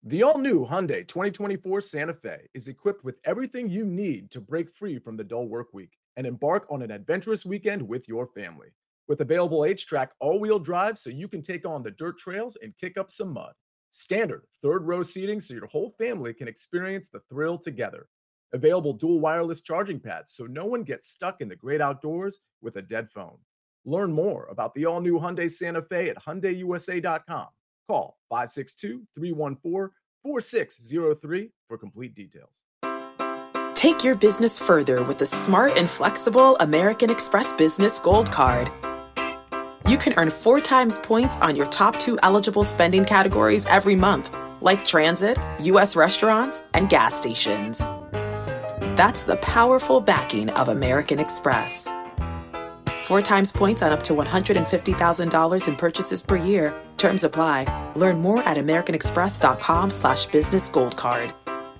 The all-new Hyundai 2024 Santa Fe is equipped with everything you need to break free from the dull work week and embark on an adventurous weekend with your family. With available H-Track all-wheel drive so you can take on the dirt trails and kick up some mud. Standard third-row seating so your whole family can experience the thrill together. Available dual wireless charging pads so no one gets stuck in the great outdoors with a dead phone. Learn more about the all-new Hyundai Santa Fe at HyundaiUSA.com. Call 562-314-4603 for complete details. Take your business further with the smart and flexible American Express Business Gold Card. You can earn 4 times points on your top 2 eligible spending categories every month, like transit, U.S. restaurants, and gas stations. That's the powerful backing of American Express. 4 times points on up to $150,000 in purchases per year. Terms apply. Learn more at americanexpress.com/businessgoldcard.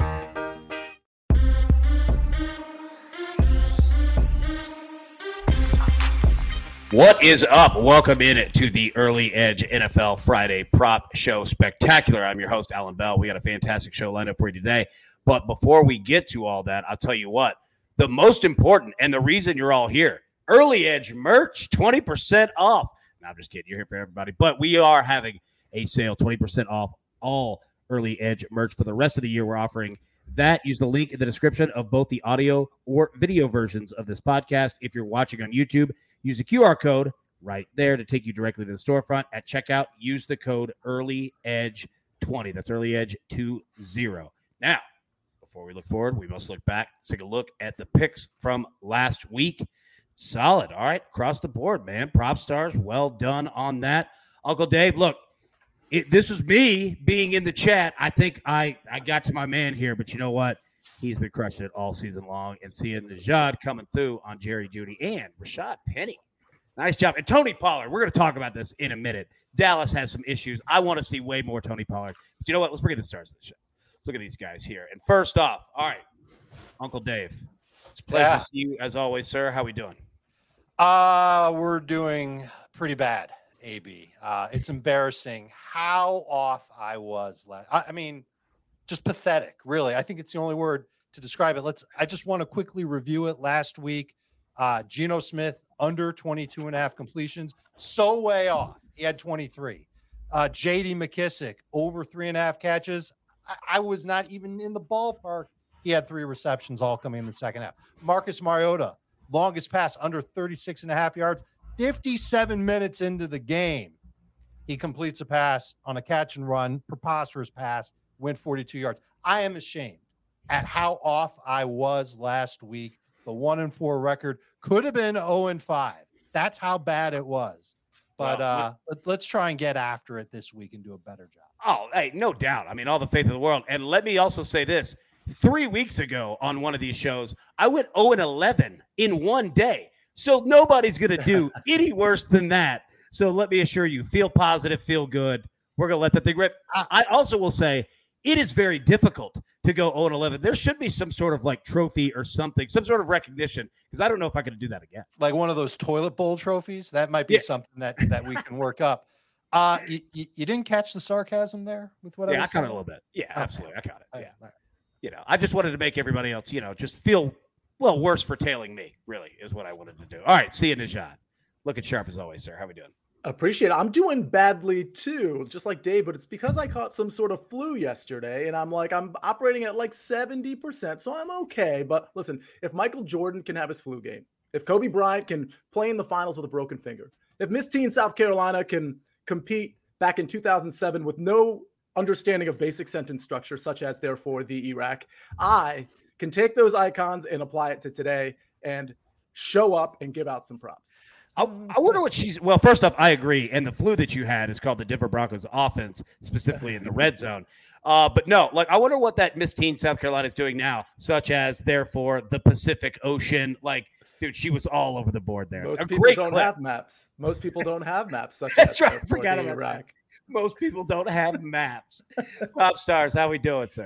What is up? Welcome in to the Early Edge NFL Friday Prop Show Spectacular. I'm your host, Alan Bell. We got a fantastic show lined up for you today. But before we get to all that, I'll tell you what, the most important and the reason you're all here, Early Edge merch, 20% off. No, I'm just kidding. You're here for everybody. But we are having a sale, 20% off all Early Edge merch for the rest of the year. We're offering that. Use the link in the description of both the audio or video versions of this podcast. If you're watching on YouTube, use the QR code right there to take you directly to the storefront. At checkout, use the code EARLYEDGE20. That's EARLYEDGE20. Now, before we look forward, we must look back. Let's take a look at the picks from last week. Solid. All right. Across the board, man. Prop stars, well done on that. Uncle Dave, look, this was me being in the chat. I think I got to my man here, but you know what? He's been crushing it all season long. And seeing Najad coming through on Jerry Jeudy and Rashad Penny. Nice job. And Tony Pollard. We're going to talk about this in a minute. Dallas has some issues. I want to see way more Tony Pollard. But you know what? Let's bring in the stars of the show. Let's look at these guys here. And first off, all right, Uncle Dave. It's a pleasure to see you as always, sir. How we doing? We're doing pretty bad, AB. It's embarrassing how off I was I mean, just pathetic, really. I think it's the only word to describe it. I just want to quickly review it. Last week, Geno Smith under 22.5 completions, so way off. He had 23. J.D. McKissick over 3.5 catches. I was not even in the ballpark. He had 3 receptions, all coming in the second half. Marcus Mariota, longest pass under 36.5 yards, 57 minutes into the game. He completes a pass on a catch and run, preposterous pass, went 42 yards. I am ashamed at how off I was last week. The 1-4 record could have been 0-5. That's how bad it was. But let's try and get after it this week and do a better job. Oh, hey, no doubt. I mean, all the faith in the world. And let me also say this. 3 weeks ago on one of these shows, I went 0-11 in one day. So nobody's going to do any worse than that. So let me assure you, feel positive, feel good. We're going to let that thing rip. I also will say it is very difficult to go 0-11. There should be some sort of like trophy or something, some sort of recognition, because I don't know if I can do that again. Like one of those toilet bowl trophies. That might be something that we can work up. You didn't catch the sarcasm there with what I was saying? I caught it a little bit. Yeah, absolutely. I caught it. Yeah. Right. You know, I just wanted to make everybody else, just feel, worse for tailing me, really, is what I wanted to do. All right, see you, Najad. Looking sharp as always, sir. How we doing? Appreciate it. I'm doing badly too, just like Dave, but it's because I caught some sort of flu yesterday and I'm operating at like 70%, so I'm okay. But listen, if Michael Jordan can have his flu game, if Kobe Bryant can play in the finals with a broken finger, if Miss Teen South Carolina can compete back in 2007 with no understanding of basic sentence structure, such as therefore the Iraq, I can take those icons and apply it to today and show up and give out some props. I wonder what first off, I agree. And the flu that you had is called the Denver Broncos offense, specifically in the red zone. But no, I wonder what that Miss Teen South Carolina is doing now, such as therefore the Pacific Ocean. Dude, she was all over the board there. Most people don't have maps. Most people don't have maps. That's right. I forgot about Iraq. Most people don't have maps. Pop stars, how we doing, sir?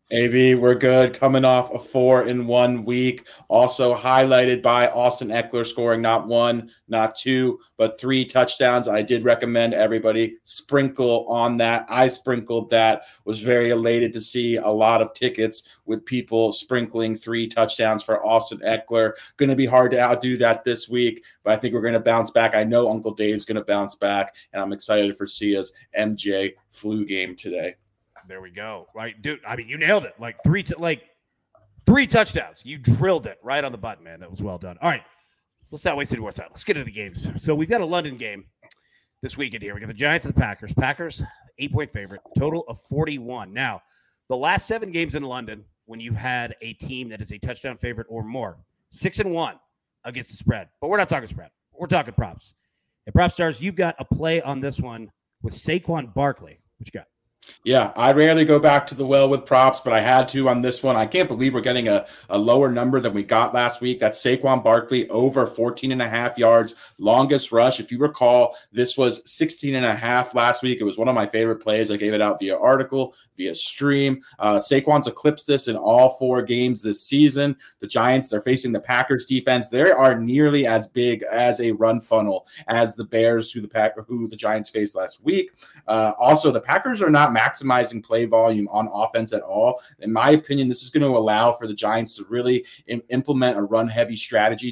AB, we're good. Coming off a 4 in 1 week. Also highlighted by Austin Eckler scoring not 1, not 2, but 3 touchdowns. I did recommend everybody sprinkle on that. I sprinkled that. Was very elated to see a lot of tickets with people sprinkling 3 touchdowns for Austin Eckler. Going to be hard to outdo that this week, but I think we're going to bounce back. I know Uncle Dave's going to bounce back, and I'm excited for Sia's MJ flu game today. There we go. Right, dude. I mean, you nailed it. Like 3 touchdowns. You drilled it right on the button, man. That was well done. All right, let's not waste any more time. Let's get into the games. So we've got a London game this weekend here. We got the Giants and the Packers. Packers 8-point favorite. Total of 41. Now, the last 7 games in London, when you had a team that is a touchdown favorite or more, 6-1 against the spread. But we're not talking spread. We're talking props. And Prop Stars, you've got a play on this one with Saquon Barkley. What you got? Yeah, I rarely go back to the well with props, but I had to on this one. I can't believe we're getting a lower number than we got last week. That's Saquon Barkley over 14.5 yards, longest rush. If you recall, this was 16.5 last week. It was one of my favorite plays. I gave it out via article, via stream. Saquon's eclipsed this in all 4 games this season. The Giants are facing the Packers defense. They are nearly as big as a run funnel as the Bears, who the Giants faced last week. Also, the Packers are not maximizing play volume on offense at all. In my opinion, this is going to allow for the Giants to really implement a run-heavy strategy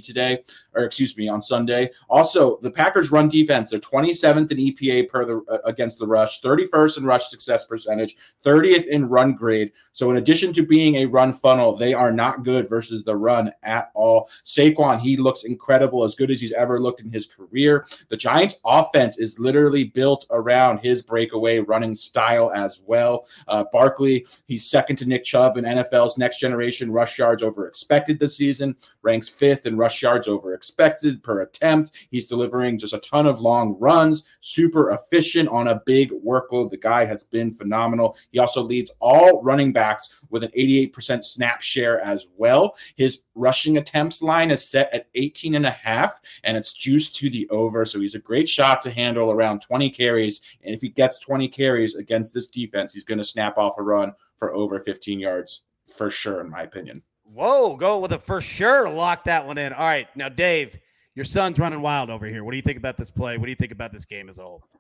on Sunday. Also, the Packers' run defense, they're 27th in EPA against the rush, 31st in rush success percentage, 30th in run grade. So in addition to being a run funnel, they are not good versus the run at all. Saquon, he looks incredible, as good as he's ever looked in his career. The Giants' offense is literally built around his breakaway running style as well. Barkley, he's second to Nick Chubb in NFL's next generation rush yards over expected this season, ranks 5th in rush yards over expected per attempt. He's delivering just a ton of long runs, super efficient on a big workload. The guy has been phenomenal. He also leads all running backs with an 88% snap share as well. His rushing attempts line is set at 18.5, and it's juiced to the over. So he's a great shot to handle around 20 carries. And if he gets 20 carries against this defense, he's going to snap off a run for over 15 yards for sure, in my opinion. Whoa, go with a for sure. Lock that one in. All right. Now, Dave, your son's running wild over here. What do you think about this play? What do you think about this game as a whole?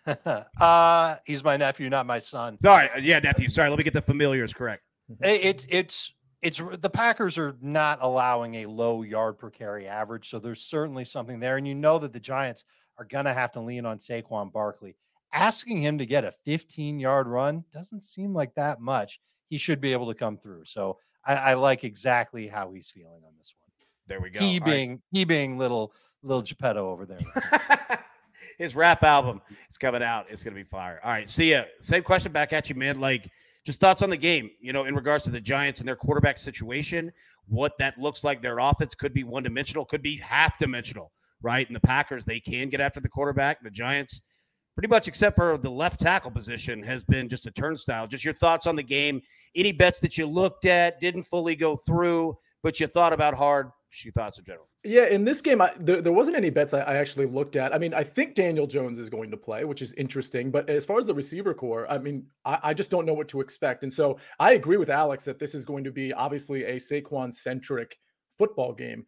He's my nephew, not my son. Sorry. Yeah, nephew. Sorry. Let me get the familiars correct. It's the Packers are not allowing a low yard per carry average. So there's certainly something there. And you know that the Giants are going to have to lean on Saquon Barkley. Asking him to get a 15-yard run doesn't seem like that much. He should be able to come through. So I like exactly how he's feeling on this one. There we go. He being little Geppetto over there. His rap album is coming out. It's going to be fire. All right. See ya. Same question back at you, man. Like, just thoughts on the game, in regards to the Giants and their quarterback situation, what that looks like. Their offense could be one-dimensional, could be half-dimensional, right? And the Packers, they can get after the quarterback. The Giants, pretty much except for the left tackle position, has been just a turnstile. Just your thoughts on the game. Any bets that you looked at, didn't fully go through, but you thought about hard? Just your thoughts in general. Yeah, in this game, there wasn't any bets I actually looked at. I mean, I think Daniel Jones is going to play, which is interesting. But as far as the receiver core, I mean, I just don't know what to expect. And so I agree with Alex that this is going to be obviously a Saquon-centric football game.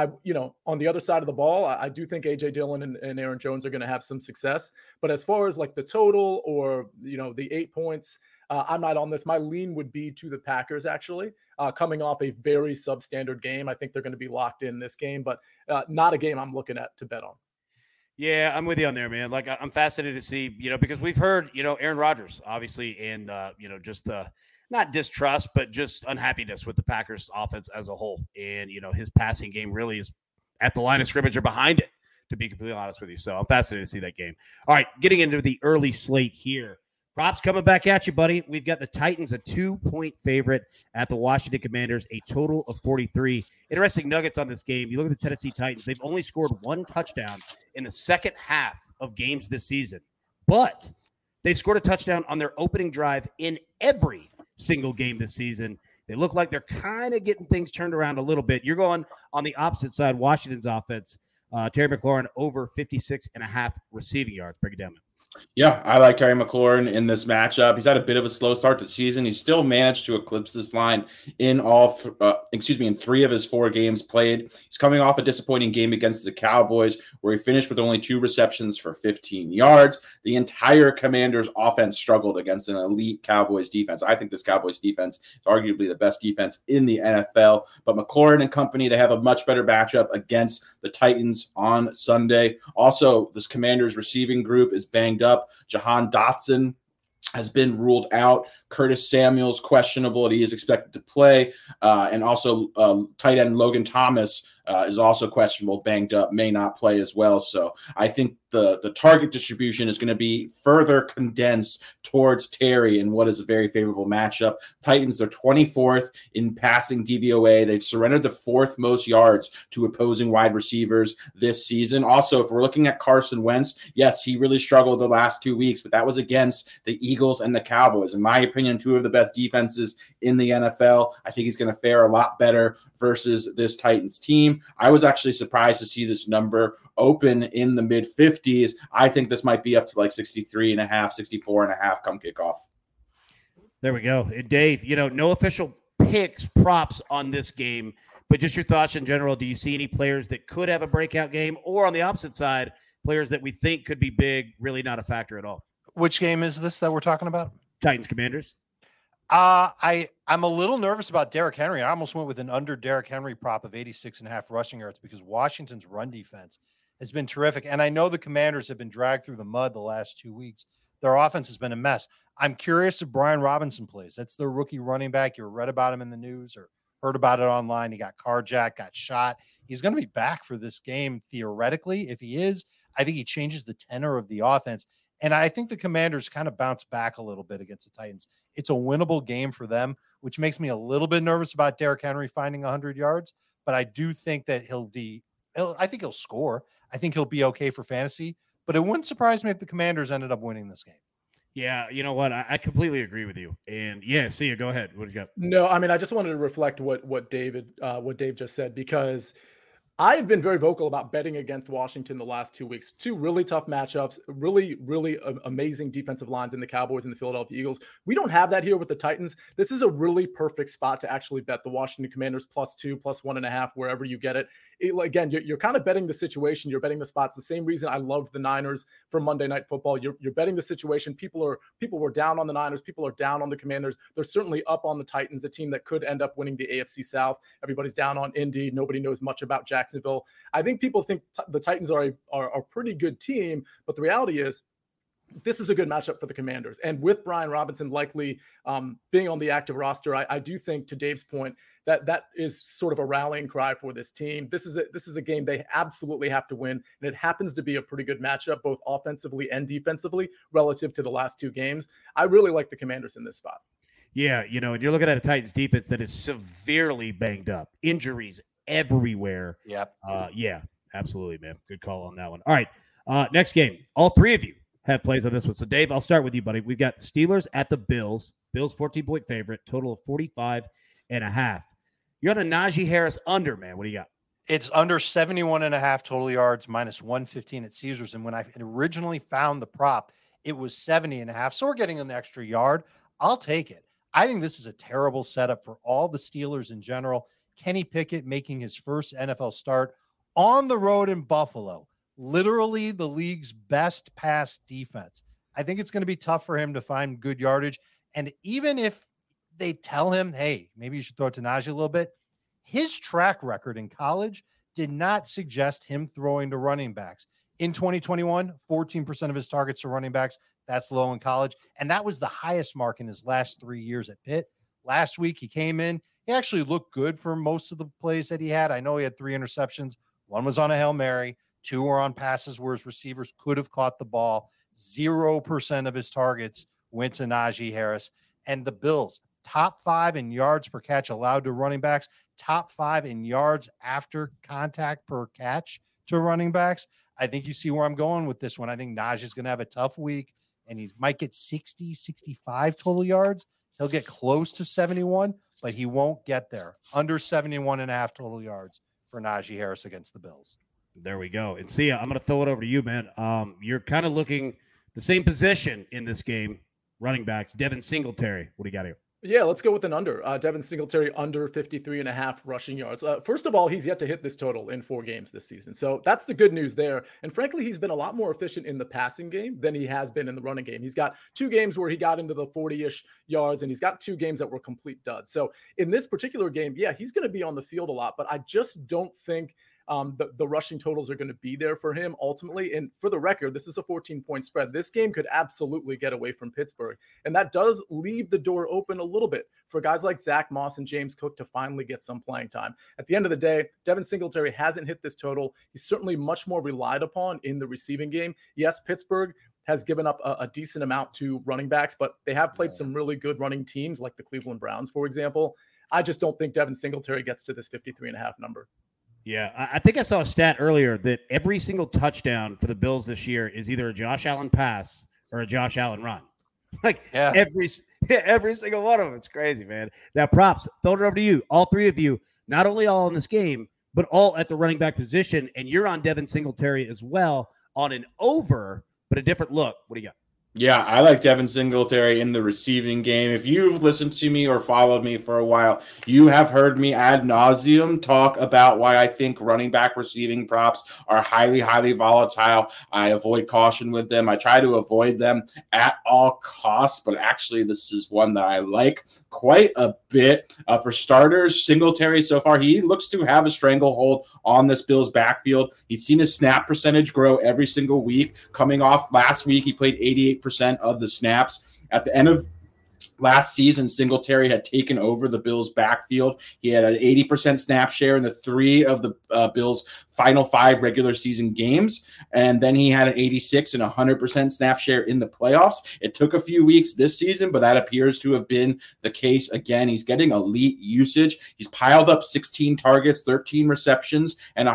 On the other side of the ball, I do think A.J. Dillon and Aaron Jones are going to have some success. But as far as like the total or, the 8 points, I'm not on this. My lean would be to the Packers, actually, coming off a very substandard game. I think they're going to be locked in this game, but not a game I'm looking at to bet on. Yeah, I'm with you on there, man. Like, I'm fascinated to see, because we've heard, Aaron Rodgers, obviously, and, just the not distrust, but just unhappiness with the Packers offense as a whole. And, his passing game really is at the line of scrimmage or behind it, to be completely honest with you. So I'm fascinated to see that game. All right, getting into the early slate here. Props coming back at you, buddy. We've got the Titans, a 2-point favorite at the Washington Commanders, a total of 43. Interesting nuggets on this game. You look at the Tennessee Titans, they've only scored 1 touchdown in the second half of games this season, but they've scored a touchdown on their opening drive in every single game this season. They look like they're kind of getting things turned around a little bit. You're going on the opposite side, Washington's offense. Terry McLaurin over 56.5 receiving yards. Break it down, man. Yeah, I like Terry McLaurin in this matchup. He's had a bit of a slow start to the season. He's still managed to eclipse this line in in 3 of his 4 games played. He's coming off a disappointing game against the Cowboys, where he finished with only 2 receptions for 15 yards. The entire Commanders' offense struggled against an elite Cowboys defense. I think this Cowboys defense is arguably the best defense in the NFL. But McLaurin and company, they have a much better matchup against the Titans on Sunday. Also, this Commanders receiving group is banged up. Jahan Dotson has been ruled out. Curtis Samuel's questionable. He is expected to play. And also tight end Logan Thomas is also questionable, banged up, may not play as well. So I think the target distribution is going to be further condensed towards Terry in what is a very favorable matchup. Titans, they're 24th in passing DVOA. They've surrendered the 4th most yards to opposing wide receivers this season. Also, if we're looking at Carson Wentz, yes, he really struggled the last 2 weeks, but that was against the Eagles and the Cowboys. In my opinion, 2 of the best defenses in the NFL. I think he's going to fare a lot better versus this Titans team. I was actually surprised to see this number open in the mid 50s. I think this might be up to like 63.5, 64.5 come kickoff. There we go. And Dave, no official picks, props on this game, but just your thoughts in general. Do you see any players that could have a breakout game, or on the opposite side, players that we think could be big, really not a factor at all? Which game is this that we're talking about? Titans Commanders. I'm a little nervous about Derrick Henry. I almost went with an under Derrick Henry prop of 86.5 rushing yards because Washington's run defense has been terrific. And I know the Commanders have been dragged through the mud the last 2 weeks. Their offense has been a mess. I'm curious if Brian Robinson plays. That's their rookie running back. You read about him in the news or heard about it online. He got carjacked, got shot. He's going to be back for this game theoretically. If he is, I think he changes the tenor of the offense. And I think the Commanders kind of bounce back a little bit against the Titans. It's a winnable game for them, which makes me a little bit nervous about Derrick Henry finding 100 yards. But I do think that I think he'll score. I think he'll be okay for fantasy. But it wouldn't surprise me if the Commanders ended up winning this game. Yeah, you know what? I completely agree with you. And yeah, see you. Go ahead. What do you got? No, I mean, I just wanted to reflect what Dave just said, because I've been very vocal about betting against Washington the last 2 weeks. 2 really tough matchups, really, really amazing defensive lines in the Cowboys and the Philadelphia Eagles. We don't have that here with the Titans. This is a really perfect spot to actually bet the Washington Commanders +2, +1.5, wherever you get it. Again, you're kind of betting the situation. You're betting the spots. The same reason I loved the Niners for Monday Night Football. You're betting the situation. People were down on the Niners. People are down on the Commanders. They're certainly up on the Titans, a team that could end up winning the AFC South. Everybody's down on Indy. Nobody knows much about Jacksonville. I think people think the Titans are a pretty good team, but the reality is this is a good matchup for the Commanders. And with Brian Robinson likely being on the active roster, I do think, to Dave's point, that is sort of a rallying cry for this team. This is a game they absolutely have to win, and it happens to be a pretty good matchup, both offensively and defensively, relative to the last 2 games. I really like the Commanders in this spot. Yeah, and you're looking at a Titans defense that is severely banged up, injuries everywhere. Yep. Yeah, absolutely, man. Good call on that one. All right, next game. All 3 of you have plays on this one. So, Dave, I'll start with you, buddy. We've got the Steelers at the Bills. Bills 14-point favorite, total of 45.5. You're on a Najee Harris under, man. What do you got? It's under 71.5 total yards, -115 at Caesars. And when I originally found the prop, it was 70.5. So we're getting an extra yard. I'll take it. I think this is a terrible setup for all the Steelers in general. Kenny Pickett making his first NFL start on the road in Buffalo, literally the league's best pass defense. I think it's going to be tough for him to find good yardage. And even if they tell him, hey, maybe you should throw it to Najee a little bit, his track record in college did not suggest him throwing to running backs. In 2021, 14% of his targets to running backs. That's low in college. And that was the highest mark in his last 3 years at Pitt. Last week, he came in. He actually looked good for most of the plays that he had. I know he had 3 interceptions. 1 was on a Hail Mary. 2 were on passes where his receivers could have caught the ball. 0% of his targets went to Najee Harris. And the Bills, top 5 in yards per catch allowed to running backs, top 5 in yards after contact per catch to running backs. I think you see where I'm going with this one. I think Najee is going to have a tough week, and he might get 60, 65 total yards. He'll get close to 71, but he won't get there. Under 71.5 total yards for Najee Harris against the Bills. There we go. And see, I'm going to throw it over to you, man. You're kind of looking The same position in this game, running backs. Devin Singletary. What do you got here? Yeah, let's go with an under. Devin Singletary under 53.5 rushing yards. First of all, he's yet to hit this total in 4 games this season. So that's the good news there. And frankly, he's been a lot more efficient in the passing game than he has been in the running game. He's got 2 games where he got into the 40-ish yards, and he's got 2 games that were complete duds. So in this particular game, yeah, he's going to be on the field a lot, but I just don't think the rushing totals are going to be there for him ultimately. And for the record, this is a 14-point spread. This game could absolutely get away from Pittsburgh. And that does leave the door open a little bit for guys like Zach Moss and James Cook to finally get some playing time. At the end of the day, Devin Singletary hasn't hit this total. He's certainly much more relied upon in the receiving game. Yes, Pittsburgh has given up a decent amount to running backs, but they have played some really good running teams like the Cleveland Browns, for example. I just don't think Devin Singletary gets to this 53.5 number. Yeah, I think I saw a stat earlier that every single touchdown for the Bills this year is either a Josh Allen pass or a Josh Allen run. Every single one of them. It's crazy, man. Now, props, throwing it over to you. All 3 of you, not only all in this game, but all at the running back position. And you're on Devin Singletary as well on an over, but a different look. What do you got? Yeah, I like Devin Singletary in the receiving game. If you've listened to me or followed me for a while, you have heard me ad nauseum talk about why I think running back receiving props are highly, highly volatile. I avoid caution with them. I try to avoid them at all costs, but actually this is one that I like quite a bit. For starters, Singletary so far, he looks to have a stranglehold on this Bills backfield. He's seen his snap percentage grow every single week. Coming off last week, he played 88% of the snaps. At the end of last season, Singletary had taken over the Bills' backfield. He had an 80% snap share in the 3 of the Bills' final 5 regular season games, and then he had an 86 and 100% snap share in the playoffs. It took a few weeks this season, but that appears to have been the case again. He's getting elite usage. He's piled up 16 targets, 13 receptions, and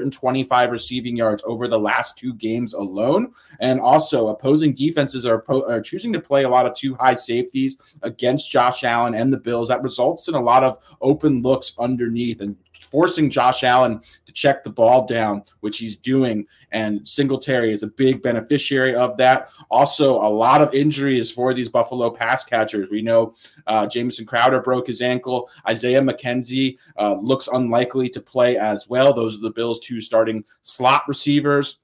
125 receiving yards over the last 2 games alone. And also, opposing defenses are choosing to play a lot of 2 high safeties against Josh Allen and the Bills. That results in a lot of open looks underneath and forcing Josh Allen to check the ball down, which he's doing. And Singletary is a big beneficiary of that. Also, a lot of injuries for these Buffalo pass catchers. We know Jamison Crowder broke his ankle. Isaiah McKenzie looks unlikely to play as well. Those are the Bills' 2 starting slot receivers.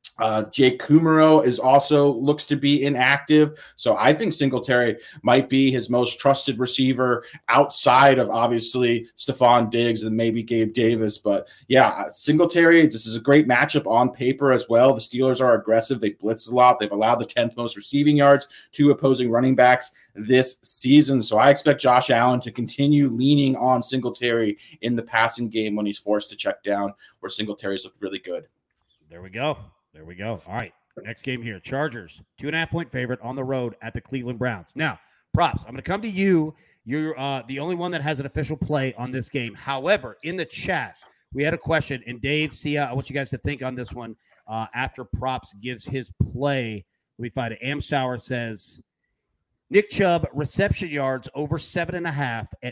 Jake Kumaro is also looks to be inactive. So I think Singletary might be his most trusted receiver outside of obviously Stephon Diggs and maybe Gabe Davis. But yeah, Singletary, this is a great matchup on paper as well. The Steelers are aggressive. They blitz a lot. They've allowed the 10th most receiving yards to opposing running backs this season. So I expect Josh Allen to continue leaning on Singletary in the passing game when he's forced to check down, where Singletary's looked really good. There we go. All right. Next game here. Chargers, 2.5-point favorite on the road at the Cleveland Browns. Now, props, I'm going to come to you. You're the only one that has an official play on this game. However, in the chat, we had a question, and Dave, Sia, I want you guys to think on this one after props gives his play. Let me find it. Amsour says, Nick Chubb, reception yards over 7.5 at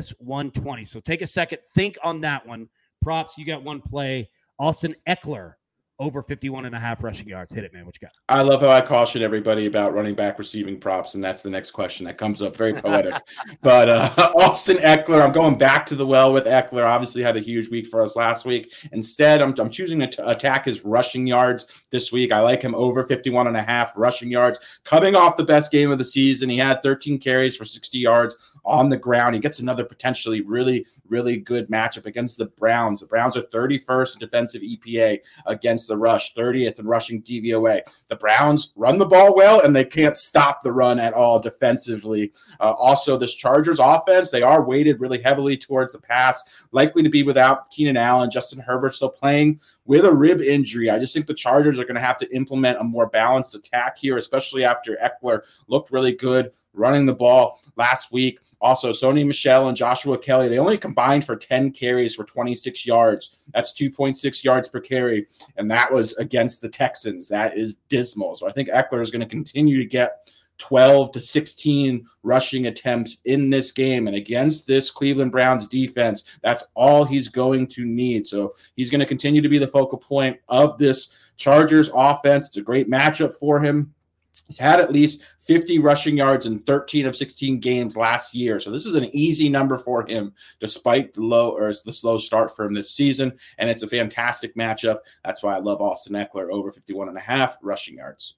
-120. So take a second. Think on that one. Props, you got one play. Austin Eckler, over 51.5 rushing yards. Hit it, man. What you got? I love how I caution everybody about running back receiving props, and that's the next question that comes up. Very poetic. But Austin Eckler, I'm going back to the well with Eckler. Obviously had a huge week for us last week. Instead, I'm choosing to attack his rushing yards this week. I like him over 51.5 rushing yards. Coming off the best game of the season, he had 13 carries for 60 yards on the ground. He gets another potentially really, really good matchup against the Browns. The Browns are 31st in defensive EPA against the rush, 30th in rushing DVOA. The Browns run the ball well, and they can't stop the run at all defensively. Also, this Chargers offense, they are weighted really heavily towards the pass, likely to be without Keenan Allen. Justin Herbert still playing with a rib injury. I just think the Chargers are going to have to implement a more balanced attack here, especially after Eckler looked really good running the ball last week. Also, Sony Michel and Joshua Kelly, they only combined for 10 carries for 26 yards. That's 2.6 yards per carry, and that was against the Texans. That is dismal. So I think Eckler is going to continue to get 12 to 16 rushing attempts in this game. And against this Cleveland Browns defense, that's all he's going to need. So he's going to continue to be the focal point of this Chargers offense. It's a great matchup for him. He's had at least 50 rushing yards in 13 of 16 games last year. So this is an easy number for him, despite the slow start for him this season. And it's a fantastic matchup. That's why I love Austin Ekeler over 51.5 rushing yards.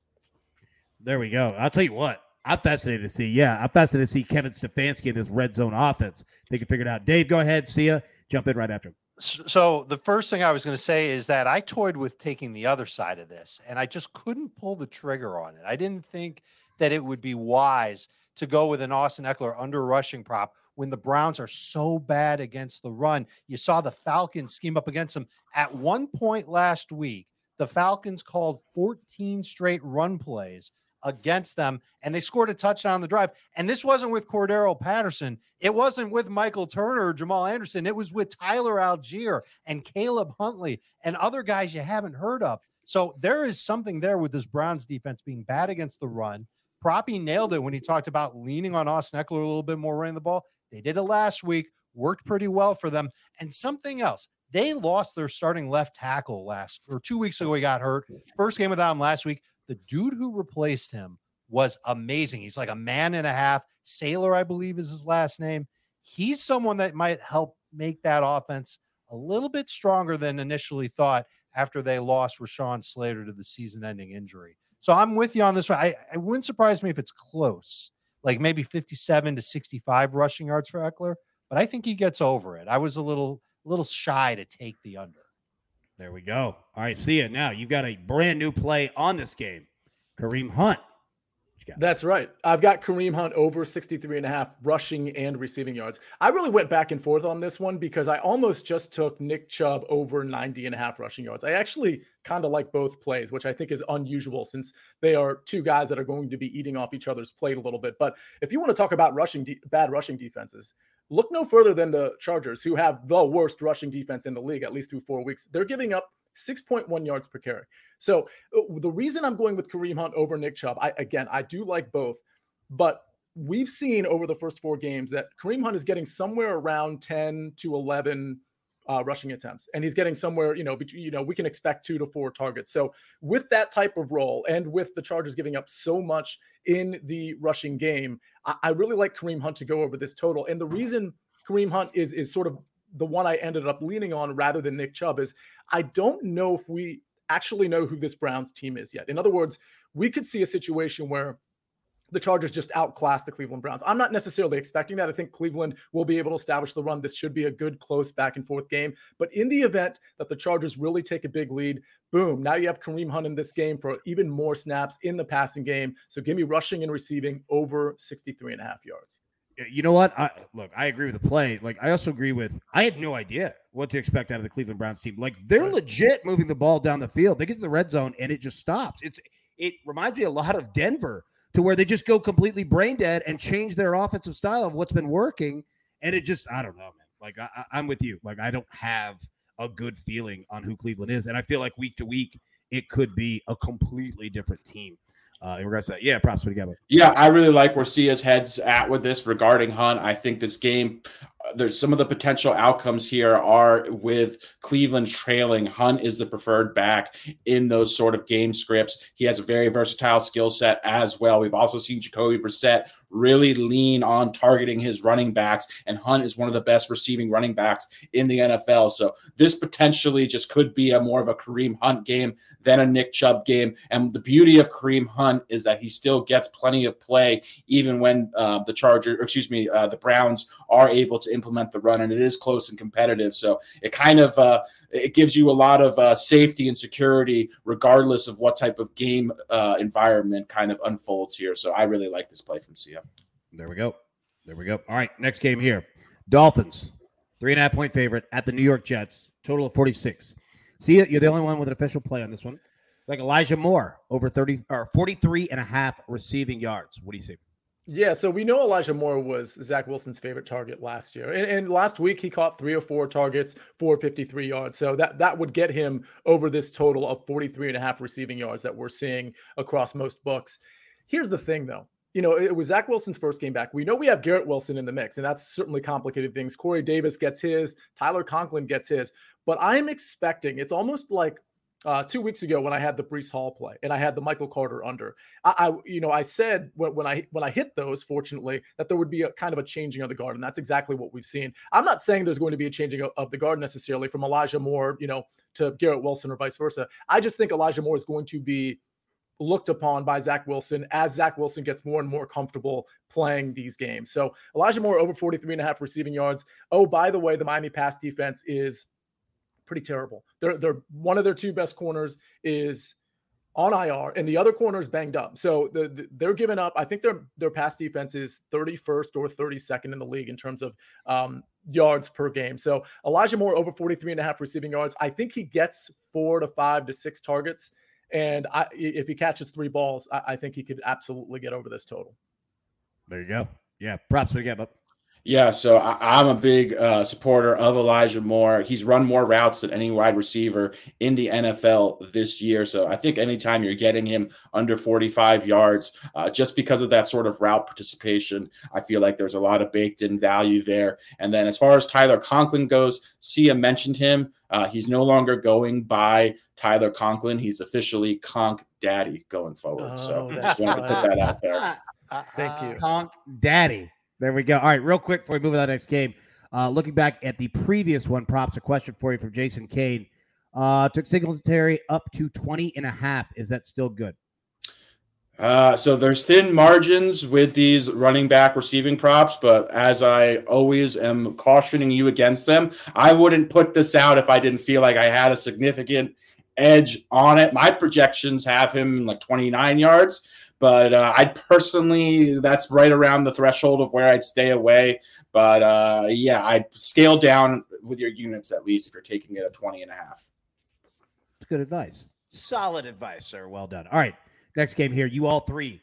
There we go. I'll tell you what. I'm fascinated to see. Yeah, I'm fascinated to see Kevin Stefanski in this red zone offense. They can figure it out. Dave, go ahead. See ya. Jump in right after him. So the first thing I was going to say is that I toyed with taking the other side of this, and I just couldn't pull the trigger on it. I didn't think that it would be wise to go with an Austin Ekeler under rushing prop when the Browns are so bad against the run. You saw the Falcons scheme up against them. At one point last week, the Falcons called 14 straight run plays against them, and they scored a touchdown on the drive. And this wasn't with Cordero Patterson. It wasn't with Michael Turner or Jamal Anderson. It was with Tyler Algier and Caleb Huntley and other guys you haven't heard of. So there is something there with this Browns defense being bad against the run. Proppy nailed it when he talked about leaning on Austin Ekeler a little bit more running the ball. They did it last week, worked pretty well for them. And something else, they lost their starting left tackle 2 weeks ago. He got hurt. First game without him last week. The dude who replaced him was amazing. He's like a man and a half. Sailor, I believe, is his last name. He's someone that might help make that offense a little bit stronger than initially thought after they lost Rashawn Slater to the season-ending injury. So I'm with you on this one. I wouldn't surprise me if it's close, like maybe 57 to 65 rushing yards for Ekeler, but I think he gets over it. I was a little shy to take the under. There we go. All right, see ya. Now, you've got a brand new play on this game. Kareem Hunt. That's right. I've got Kareem Hunt over 63.5 rushing and receiving yards. I really went back and forth on this one because I almost just took Nick Chubb over 90.5 rushing yards. I actually kind of like both plays, which I think is unusual since they are two guys that are going to be eating off each other's plate a little bit. But if you want to talk about bad rushing defenses, look no further than the Chargers, who have the worst rushing defense in the league, at least through 4 weeks. They're giving up 6.1 yards per carry. So the reason I'm going with Kareem Hunt over Nick Chubb, I do like both, but we've seen over the first 4 games that Kareem Hunt is getting somewhere around 10 to 11 rushing attempts, and he's getting somewhere, we can expect 2 to 4 targets. So with that type of role, and with the Chargers giving up so much in the rushing game, I really like Kareem Hunt to go over this total. And the reason Kareem Hunt is sort of the one I ended up leaning on rather than Nick Chubb is I don't know if we actually know who this Browns team is yet. In other words, we could see a situation where the Chargers just outclass the Cleveland Browns. I'm not necessarily expecting that. I think Cleveland will be able to establish the run. This should be a good, close back and forth game. But in the event that the Chargers really take a big lead, boom, now you have Kareem Hunt in this game for even more snaps in the passing game. So give me rushing and receiving over 63.5 yards. You know what? I agree with the play. Like, I also agree with, I had no idea what to expect out of the Cleveland Browns team. Like, they're legit moving the ball down the field. They get to the red zone and it just stops. It reminds me a lot of Denver, to where they just go completely brain dead and change their offensive style of what's been working. And it just, I don't know, man. Like, I'm with you. Like, I don't have a good feeling on who Cleveland is. And I feel like week to week, it could be a completely different team. In regards to that. Yeah, props for the game. Yeah, I really like where Sia's head's at with this regarding Hunt. I think this game, there's some of the potential outcomes here are with Cleveland trailing. Hunt is the preferred back in those sort of game scripts. He has a very versatile skill set as well. We've also seen Jacoby Brissett really lean on targeting his running backs, and Hunt is one of the best receiving running backs in the NFL. So this potentially just could be a more of a Kareem Hunt game than a Nick Chubb game. And the beauty of Kareem Hunt is that he still gets plenty of play even when the Browns are able to implement the run, and it is close and competitive. So it kind of it gives you a lot of safety and security regardless of what type of game environment kind of unfolds here. So I really like this play from Sia. There we go. All right, next game here. Dolphins, 3.5-point favorite at the New York Jets, total of 46. Sia, you're the only one with an official play on this one. Like Elijah Moore, over 43.5 receiving yards. What do you see? Yeah, so we know Elijah Moore was Zach Wilson's favorite target last year. And last week, he caught 3 or 4 targets for 53 yards. So that would get him over this total of 43.5 receiving yards that we're seeing across most books. Here's the thing, though. It was Zach Wilson's first game back. We know we have Garrett Wilson in the mix, and that's certainly complicated things. Corey Davis gets his. Tyler Conklin gets his. But I'm expecting, it's almost like 2 weeks ago when I had the Breece Hall play and I had the Michael Carter under. I said when I hit those, fortunately, that there would be a kind of a changing of the guard, and that's exactly what we've seen. I'm not saying there's going to be a changing of the guard necessarily from Elijah Moore, to Garrett Wilson or vice versa. I just think Elijah Moore is going to be looked upon by Zach Wilson as Zach Wilson gets more and more comfortable playing these games. So Elijah Moore over 43.5 receiving yards. Oh, by the way, the Miami pass defense is pretty terrible. They're one of their two best corners is on IR, and the other corner is banged up. So they're giving up. I think their pass defense is 31st or 32nd in the league in terms of yards per game. So Elijah Moore over 43.5 receiving yards. I think he gets 4 to 5 to 6 targets. And if he catches 3 balls, I think he could absolutely get over this total. There you go. Yeah, props to get up. Yeah, so I'm a big supporter of Elijah Moore. He's run more routes than any wide receiver in the NFL this year. So I think anytime you're getting him under 45 yards, just because of that sort of route participation, I feel like there's a lot of baked-in value there. And then as far as Tyler Conklin goes, Sia mentioned him. He's no longer going by Tyler Conklin. He's officially Conk Daddy going forward. So just wanted to put that out there. Thank you. Conk Daddy. There we go. All right, real quick before we move to that next game, looking back at the previous one, props, a question for you from Jason Kane. Took Singletary up to 20.5. Is that still good? So there's thin margins with these running back receiving props, but as I always am cautioning you against them, I wouldn't put this out if I didn't feel like I had a significant edge on it. My projections have him like 29 yards. But I'd personally, that's right around the threshold of where I'd stay away. But I'd scale down with your units at least if you're taking it at 20.5. That's good advice. Solid advice, sir. Well done. All right, next game here. You all three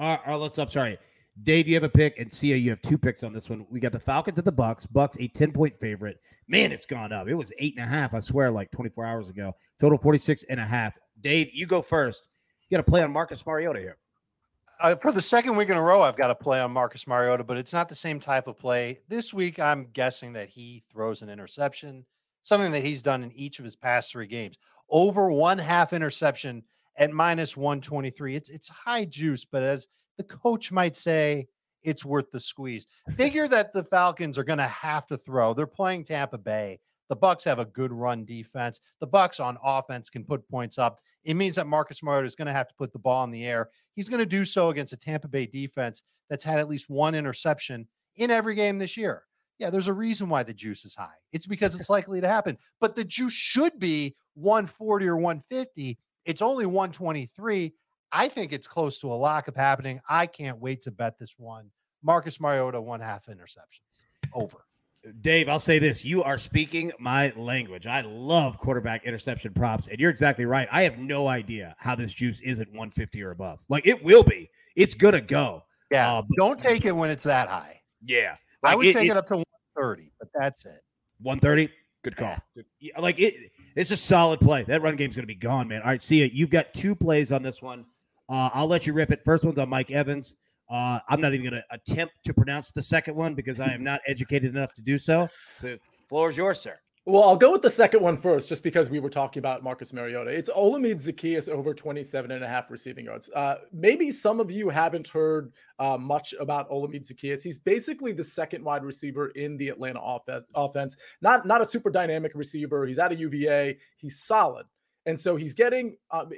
sorry. Dave, you have a pick, and Sia, you have 2 picks on this one. We got the Falcons at the Bucks. Bucks, a 10-point favorite. Man, it's gone up. It was 8.5, I swear, like 24 hours ago. Total 46.5. Dave, you go first. You got to play on Marcus Mariota here. For the second week in a row, I've got to play on Marcus Mariota, but it's not the same type of play. This week, I'm guessing that he throws an interception, something that he's done in each of his past 3 games. Over 1/2 interception at minus 123. It's high juice, but as the coach might say, it's worth the squeeze. Figure that the Falcons are going to have to throw. They're playing Tampa Bay. The Bucs have a good run defense. The Bucs on offense can put points up. It means that Marcus Mariota is going to have to put the ball in the air. He's going to do so against a Tampa Bay defense that's had at least 1 interception in every game this year. Yeah, there's a reason why the juice is high. It's because it's likely to happen. But the juice should be 140 or 150. It's only 123. I think it's close to a lock of happening. I can't wait to bet this one. Marcus Mariota, 1/2 interceptions. Over. Dave, I'll say this. You are speaking my language. I love quarterback interception props, and you're exactly right. I have no idea how this juice isn't 150 or above. Like, it will be. It's going to go. Yeah, don't take it when it's that high. Yeah. Like I would take it up to 130, but that's it. 130? Good call. Yeah. Like, it's a solid play. That run game's going to be gone, man. All right, see ya. You've got 2 plays on this one. I'll let you rip it. First one's on Mike Evans. I'm not even going to attempt to pronounce the second one because I am not educated enough to do so. So the floor is yours, sir. Well, I'll go with the second one first, just because we were talking about Marcus Mariota. It's Olamide Zaccheaus over 27.5 receiving yards. Maybe some of you haven't heard much about Olamide Zaccheaus. He's basically the second wide receiver in the Atlanta offense. Not a super dynamic receiver. He's out of UVA. He's solid. And so he's getting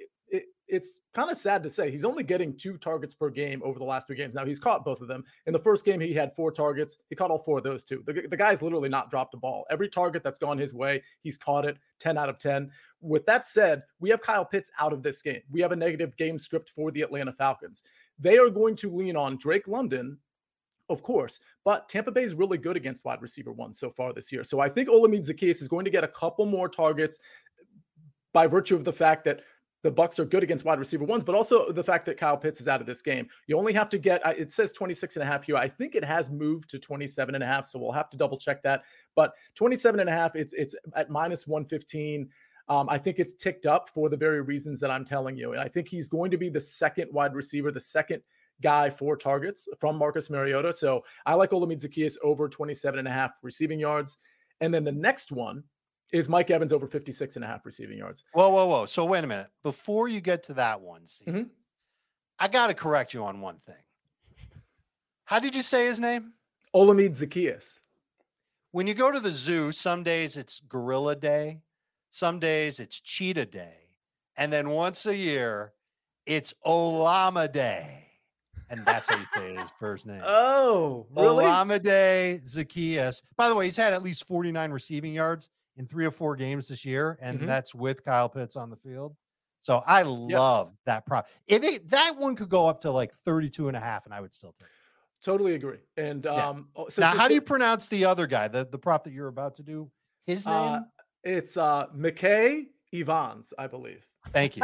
it's kind of sad to say he's only getting 2 targets per game over the last 3 games. Now, he's caught both of them. In the first game, he had 4 targets. He caught all 4 of those too. The guy's literally not dropped a ball. Every target that's gone his way, he's caught it, 10 out of 10. With that said, we have Kyle Pitts out of this game. We have a negative game script for the Atlanta Falcons. They are going to lean on Drake London, of course, but Tampa Bay is really good against wide receiver 1 so far this year. So I think Olamide Zaccheaus is going to get a couple more targets by virtue of the fact that the Bucs are good against wide receiver 1s, but also the fact that Kyle Pitts is out of this game. You only have to get, it says 26.5 here. I think it has moved to 27.5, so we'll have to double check that. But 27.5, it's at minus 115. I think it's ticked up for the very reasons that I'm telling you. And I think he's going to be the second wide receiver, the second guy for targets from Marcus Mariota. So I like Olamide Zaccheaus over 27.5 receiving yards. And then the next one is Mike Evans over 56.5 receiving yards. Whoa. So wait a minute. Before you get to that one, I got to correct you on one thing. How did you say his name? Olamide Zaccheaus. When you go to the zoo, some days it's Gorilla Day, some days it's Cheetah Day, and then once a year, it's Olama Day. And that's how you say his first name. Oh, really? Olamide Zaccheaus. By the way, he's had at least 49 receiving yards in 3 or 4 games this year, and that's with Kyle Pitts on the field. So I love that prop. If that one could go up to like 32.5, and I would still take it. Totally agree. And now, how do you pronounce the other guy, the prop that you're about to do? His name? It's McKay Evans, I believe. Thank you.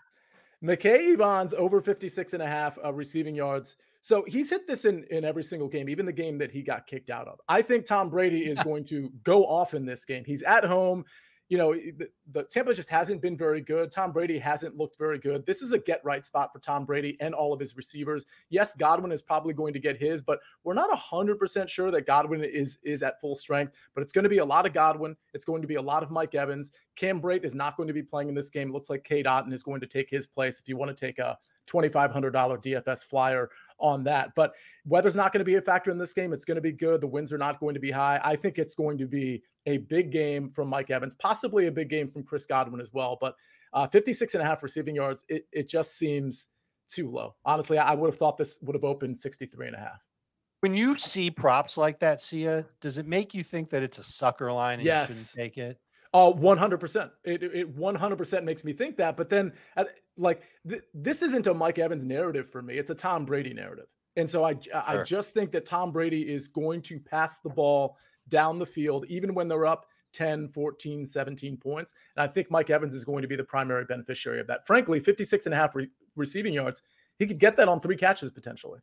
McKay Evans over 56.5 receiving yards. So he's hit this in every single game, even the game that he got kicked out of. I think Tom Brady is going to go off in this game. He's at home. You know, the Tampa just hasn't been very good. Tom Brady hasn't looked very good. This is a get right spot for Tom Brady and all of his receivers. Yes, Godwin is probably going to get his, but we're not 100% sure that Godwin is at full strength, but it's going to be a lot of Godwin. It's going to be a lot of Mike Evans. Cam Brate is not going to be playing in this game. It looks like Cade Otton is going to take his place if you want to take a $2,500 DFS flyer on that. But weather's not going to be a factor in this game. It's going to be good. The winds are not going to be high. I think it's going to be a big game from Mike Evans, possibly a big game from Chris Godwin as well. But 56.5 receiving yards, it just seems too low. Honestly, I would have thought this would have opened 63.5. When you see props like that, Sia, does it make you think that it's a sucker line and you shouldn't take it? 100%. It 100% makes me think that. But then, this isn't a Mike Evans narrative for me. It's a Tom Brady narrative. And so I just think that Tom Brady is going to pass the ball down the field, even when they're up 10, 14, 17 points. And I think Mike Evans is going to be the primary beneficiary of that. Frankly, 56.5 receiving yards, he could get that on 3 catches potentially.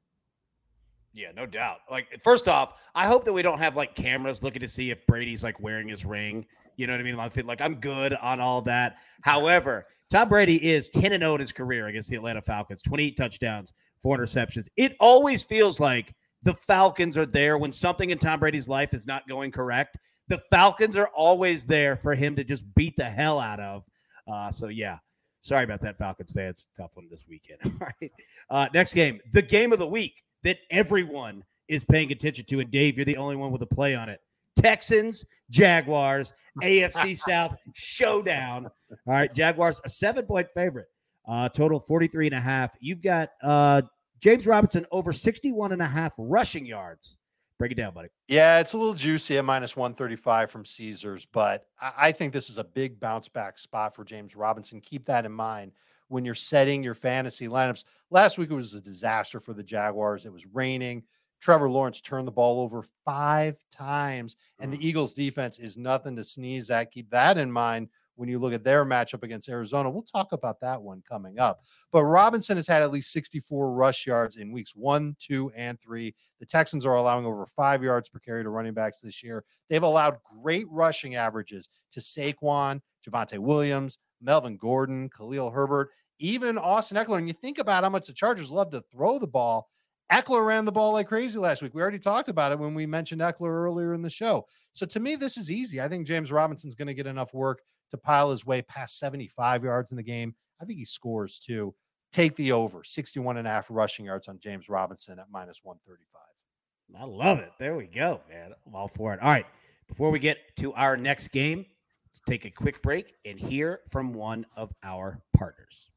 Yeah, no doubt. Like, first off, I hope that we don't have like cameras looking to see if Brady's like wearing his ring. You know what I mean? Like, I'm good on all that. However, Tom Brady is 10-0 in his career against the Atlanta Falcons, 28 touchdowns, 4 interceptions. It always feels like the Falcons are there when something in Tom Brady's life is not going correct. The Falcons are always there for him to just beat the hell out of. So, yeah. Sorry about that, Falcons fans. Tough one this weekend. All right. Next game, the game of the week that everyone is paying attention to. And, Dave, you're the only one with a play on it. Texans, Jaguars, AFC South showdown. All right, Jaguars, a 7-point favorite. Total 43.5. You've got James Robinson over 61.5 rushing yards. Break it down, buddy. Yeah, it's a little juicy at minus 135 from Caesars, but I think this is a big bounce back spot for James Robinson. Keep that in mind when you're setting your fantasy lineups. Last week it was a disaster for the Jaguars. It was raining. Trevor Lawrence turned the ball over 5 times, and the Eagles defense is nothing to sneeze at. Keep that in mind when you look at their matchup against Arizona. We'll talk about that one coming up. But Robinson has had at least 64 rush yards in weeks 1, 2, and 3. The Texans are allowing over 5 yards per carry to running backs this year. They've allowed great rushing averages to Saquon, Javonte Williams, Melvin Gordon, Khalil Herbert, even Austin Eckler. And you think about how much the Chargers love to throw the ball. Eckler ran the ball like crazy last week. We already talked about it when we mentioned Eckler earlier in the show. So to me, this is easy. I think James Robinson's going to get enough work to pile his way past 75 yards in the game. I think he scores too. Take the over, 61.5 rushing yards on James Robinson at minus 135. I love it. There we go, man. I'm all for it. All right. Before we get to our next game, let's take a quick break and hear from one of our partners.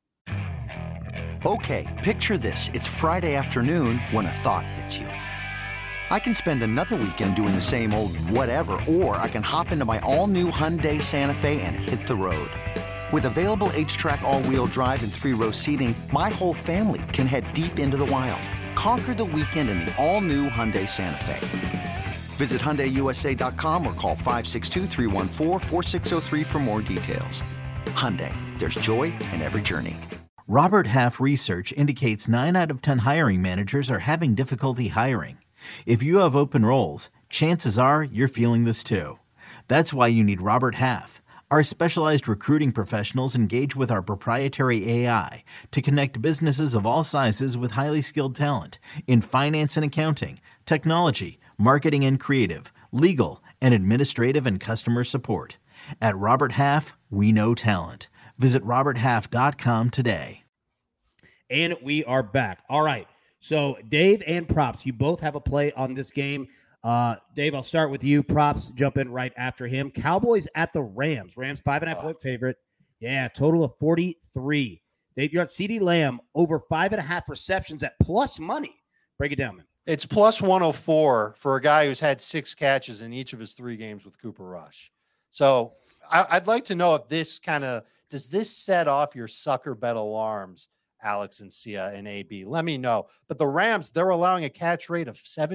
Okay, picture this. It's Friday afternoon when a thought hits you. I can spend another weekend doing the same old whatever, or I can hop into my all-new Hyundai Santa Fe and hit the road. With available H-Track all-wheel drive and 3-row seating, my whole family can head deep into the wild. Conquer the weekend in the all-new Hyundai Santa Fe. Visit HyundaiUSA.com or call 562-314-4603 for more details. Hyundai, there's joy in every journey. Robert Half research indicates 9 out of 10 hiring managers are having difficulty hiring. If you have open roles, chances are you're feeling this too. That's why you need Robert Half. Our specialized recruiting professionals engage with our proprietary AI to connect businesses of all sizes with highly skilled talent in finance and accounting, technology, marketing and creative, legal, and administrative and customer support. At Robert Half, we know talent. Visit roberthalf.com today. And we are back. All right. So Dave and Props, you both have a play on this game. Dave, I'll start with you. Props, jump in right after him. Cowboys at the Rams. Rams 5.5 point favorite. Yeah, total of 43. Dave, you're at CeeDee Lamb over 5.5 receptions at plus money. Break it down, man. It's plus 104 for a guy who's had 6 catches in each of his 3 games with Cooper Rush. So I'd like to know if this does this set off your sucker bet alarms, Alex and Sia and AB? Let me know. But the Rams, they're allowing a catch rate of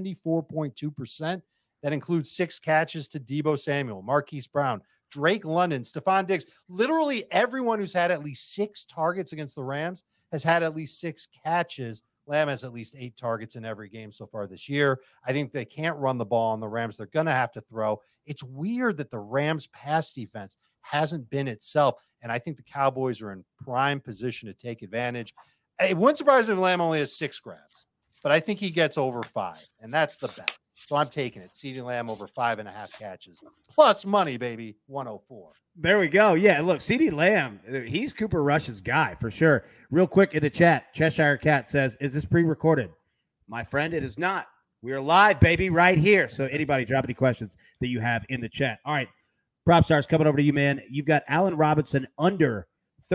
74.2%. That includes 6 catches to Deebo Samuel, Marquise Brown, Drake London, Stephon Diggs. Literally everyone who's had at least 6 targets against the Rams has had at least 6 catches. Lamb has at least 8 targets in every game so far this year. I think they can't run the ball on the Rams. They're going to have to throw. It's weird that the Rams pass defense hasn't been itself. And I think the Cowboys are in prime position to take advantage. It wouldn't surprise me if Lamb only has 6 grabs, but I think he gets over 5, and that's the bet. So I'm taking it. CeeDee Lamb over 5.5 catches. Plus money, baby, 104. There we go. Yeah, look, CeeDee Lamb, he's Cooper Rush's guy for sure. Real quick in the chat, Cheshire Cat says, is this pre-recorded? My friend, it is not. We are live, baby, right here. So anybody drop any questions that you have in the chat. All right, Prop Stars, coming over to you, man. You've got Allen Robinson under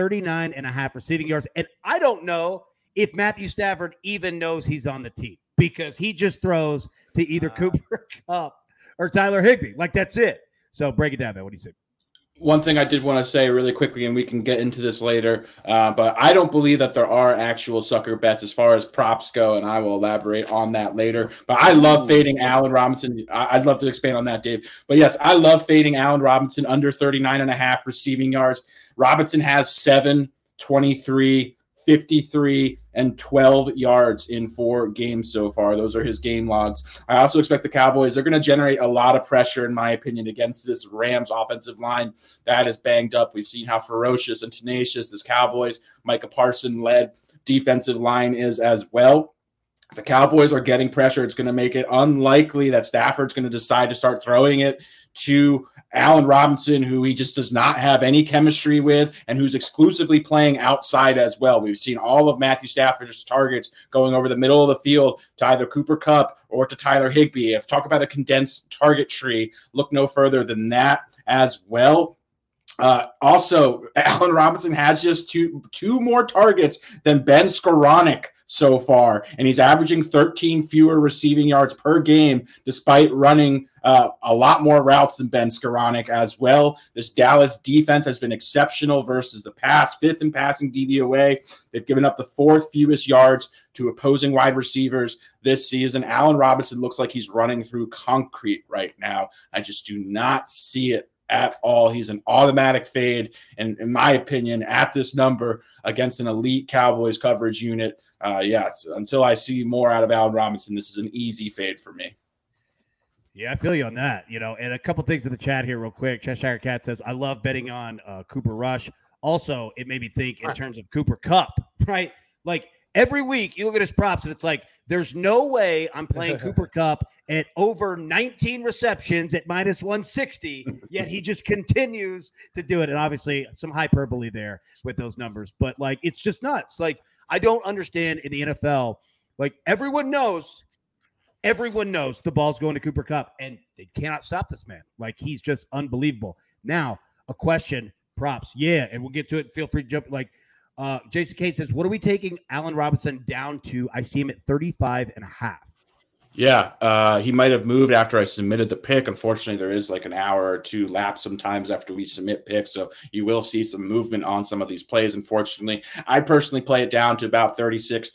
39.5 receiving yards. And I don't know if Matthew Stafford even knows he's on the team because he just throws to either Cooper Kupp or Tyler Higbee. Like, that's it. So break it down, man. What do you think? One thing I did want to say really quickly, and we can get into this later, but I don't believe that there are actual sucker bets as far as props go, and I will elaborate on that later. But I love fading Allen Robinson. I'd love to expand on that, Dave. But yes, I love fading Allen Robinson under 39.5 receiving yards. Robinson has 7, 23, 53, and 12 yards in 4 games so far. Those are his game logs. I also expect the Cowboys, they're going to generate a lot of pressure, in my opinion, against this Rams offensive line that is banged up. We've seen how ferocious and tenacious this Cowboys, Micah Parson-led defensive line is as well. If the Cowboys are getting pressure, it's going to make it unlikely that Stafford's going to decide to start throwing it to Allen Robinson, who he just does not have any chemistry with and who's exclusively playing outside as well. We've seen all of Matthew Stafford's targets going over the middle of the field to either Cooper Kupp or to Tyler Higbee. If talk about a condensed target tree, look no further than that as well. Also, Allen Robinson has just two more targets than Ben Skoranek so far, and he's averaging 13 fewer receiving yards per game despite running a lot more routes than Ben Skoranek as well. This Dallas defense has been exceptional versus the pass, 5th in passing DVOA. They've given up the 4th fewest yards to opposing wide receivers this season. Allen Robinson looks like he's running through concrete right now. I just do not see it at all. He's an automatic fade, and in my opinion, at this number against an elite Cowboys coverage unit, until I see more out of Allen Robinson, this is an easy fade for me. Yeah, I feel you on that. And a couple things in the chat here real quick. Cheshire Cat says, I love betting on Cooper Rush. Also, it made me think in terms of Cooper Kupp, right? Like, every week you look at his props and it's like, there's no way I'm playing Cooper Kupp at over 19 receptions at minus 160, yet he just continues to do it. And obviously some hyperbole there with those numbers, but like, it's just nuts. Like, I don't understand in the NFL, like everyone knows the ball's going to Cooper Kupp and they cannot stop this man. Like, he's just unbelievable. Now, a question, Props. Yeah. And we'll get to it. Feel free to jump. Like, Jason Kane says, what are we taking Allen Robinson down to? I see him at 35.5. Yeah, he might have moved after I submitted the pick. Unfortunately, there is like an hour or 2 lapse sometimes after we submit picks, so you will see some movement on some of these plays, unfortunately. I personally play it down to about 36,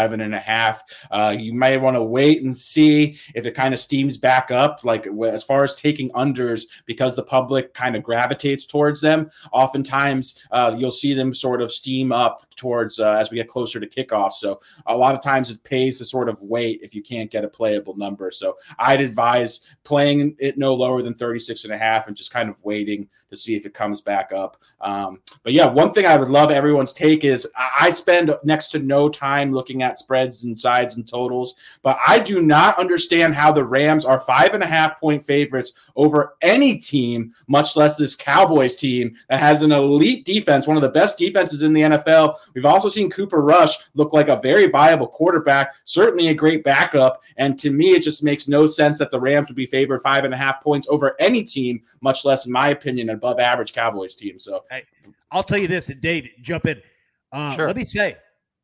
37.5. You might want to wait and see if it kind of steams back up, like as far as taking unders, because the public kind of gravitates towards them. Oftentimes, you'll see them sort of steam up towards as we get closer to kickoff, so a lot of times it pays to sort of wait if you can't get a play playable number. So I'd advise playing it no lower than 36.5 and just kind of waiting to see if it comes back up. But yeah, one thing I would love everyone's take is I spend next to no time looking at spreads and sides and totals, but I do not understand how the Rams are 5.5-point favorites over any team, much less this Cowboys team that has an elite defense, one of the best defenses in the NFL. We've also seen Cooper Rush look like a very viable quarterback, certainly a great backup. And to me, it just makes no sense that the Rams would be favored 5.5 points over any team, much less, in my opinion, an above average Cowboys team. So hey, I'll tell you this, and Dave, jump in. Sure. Let me say,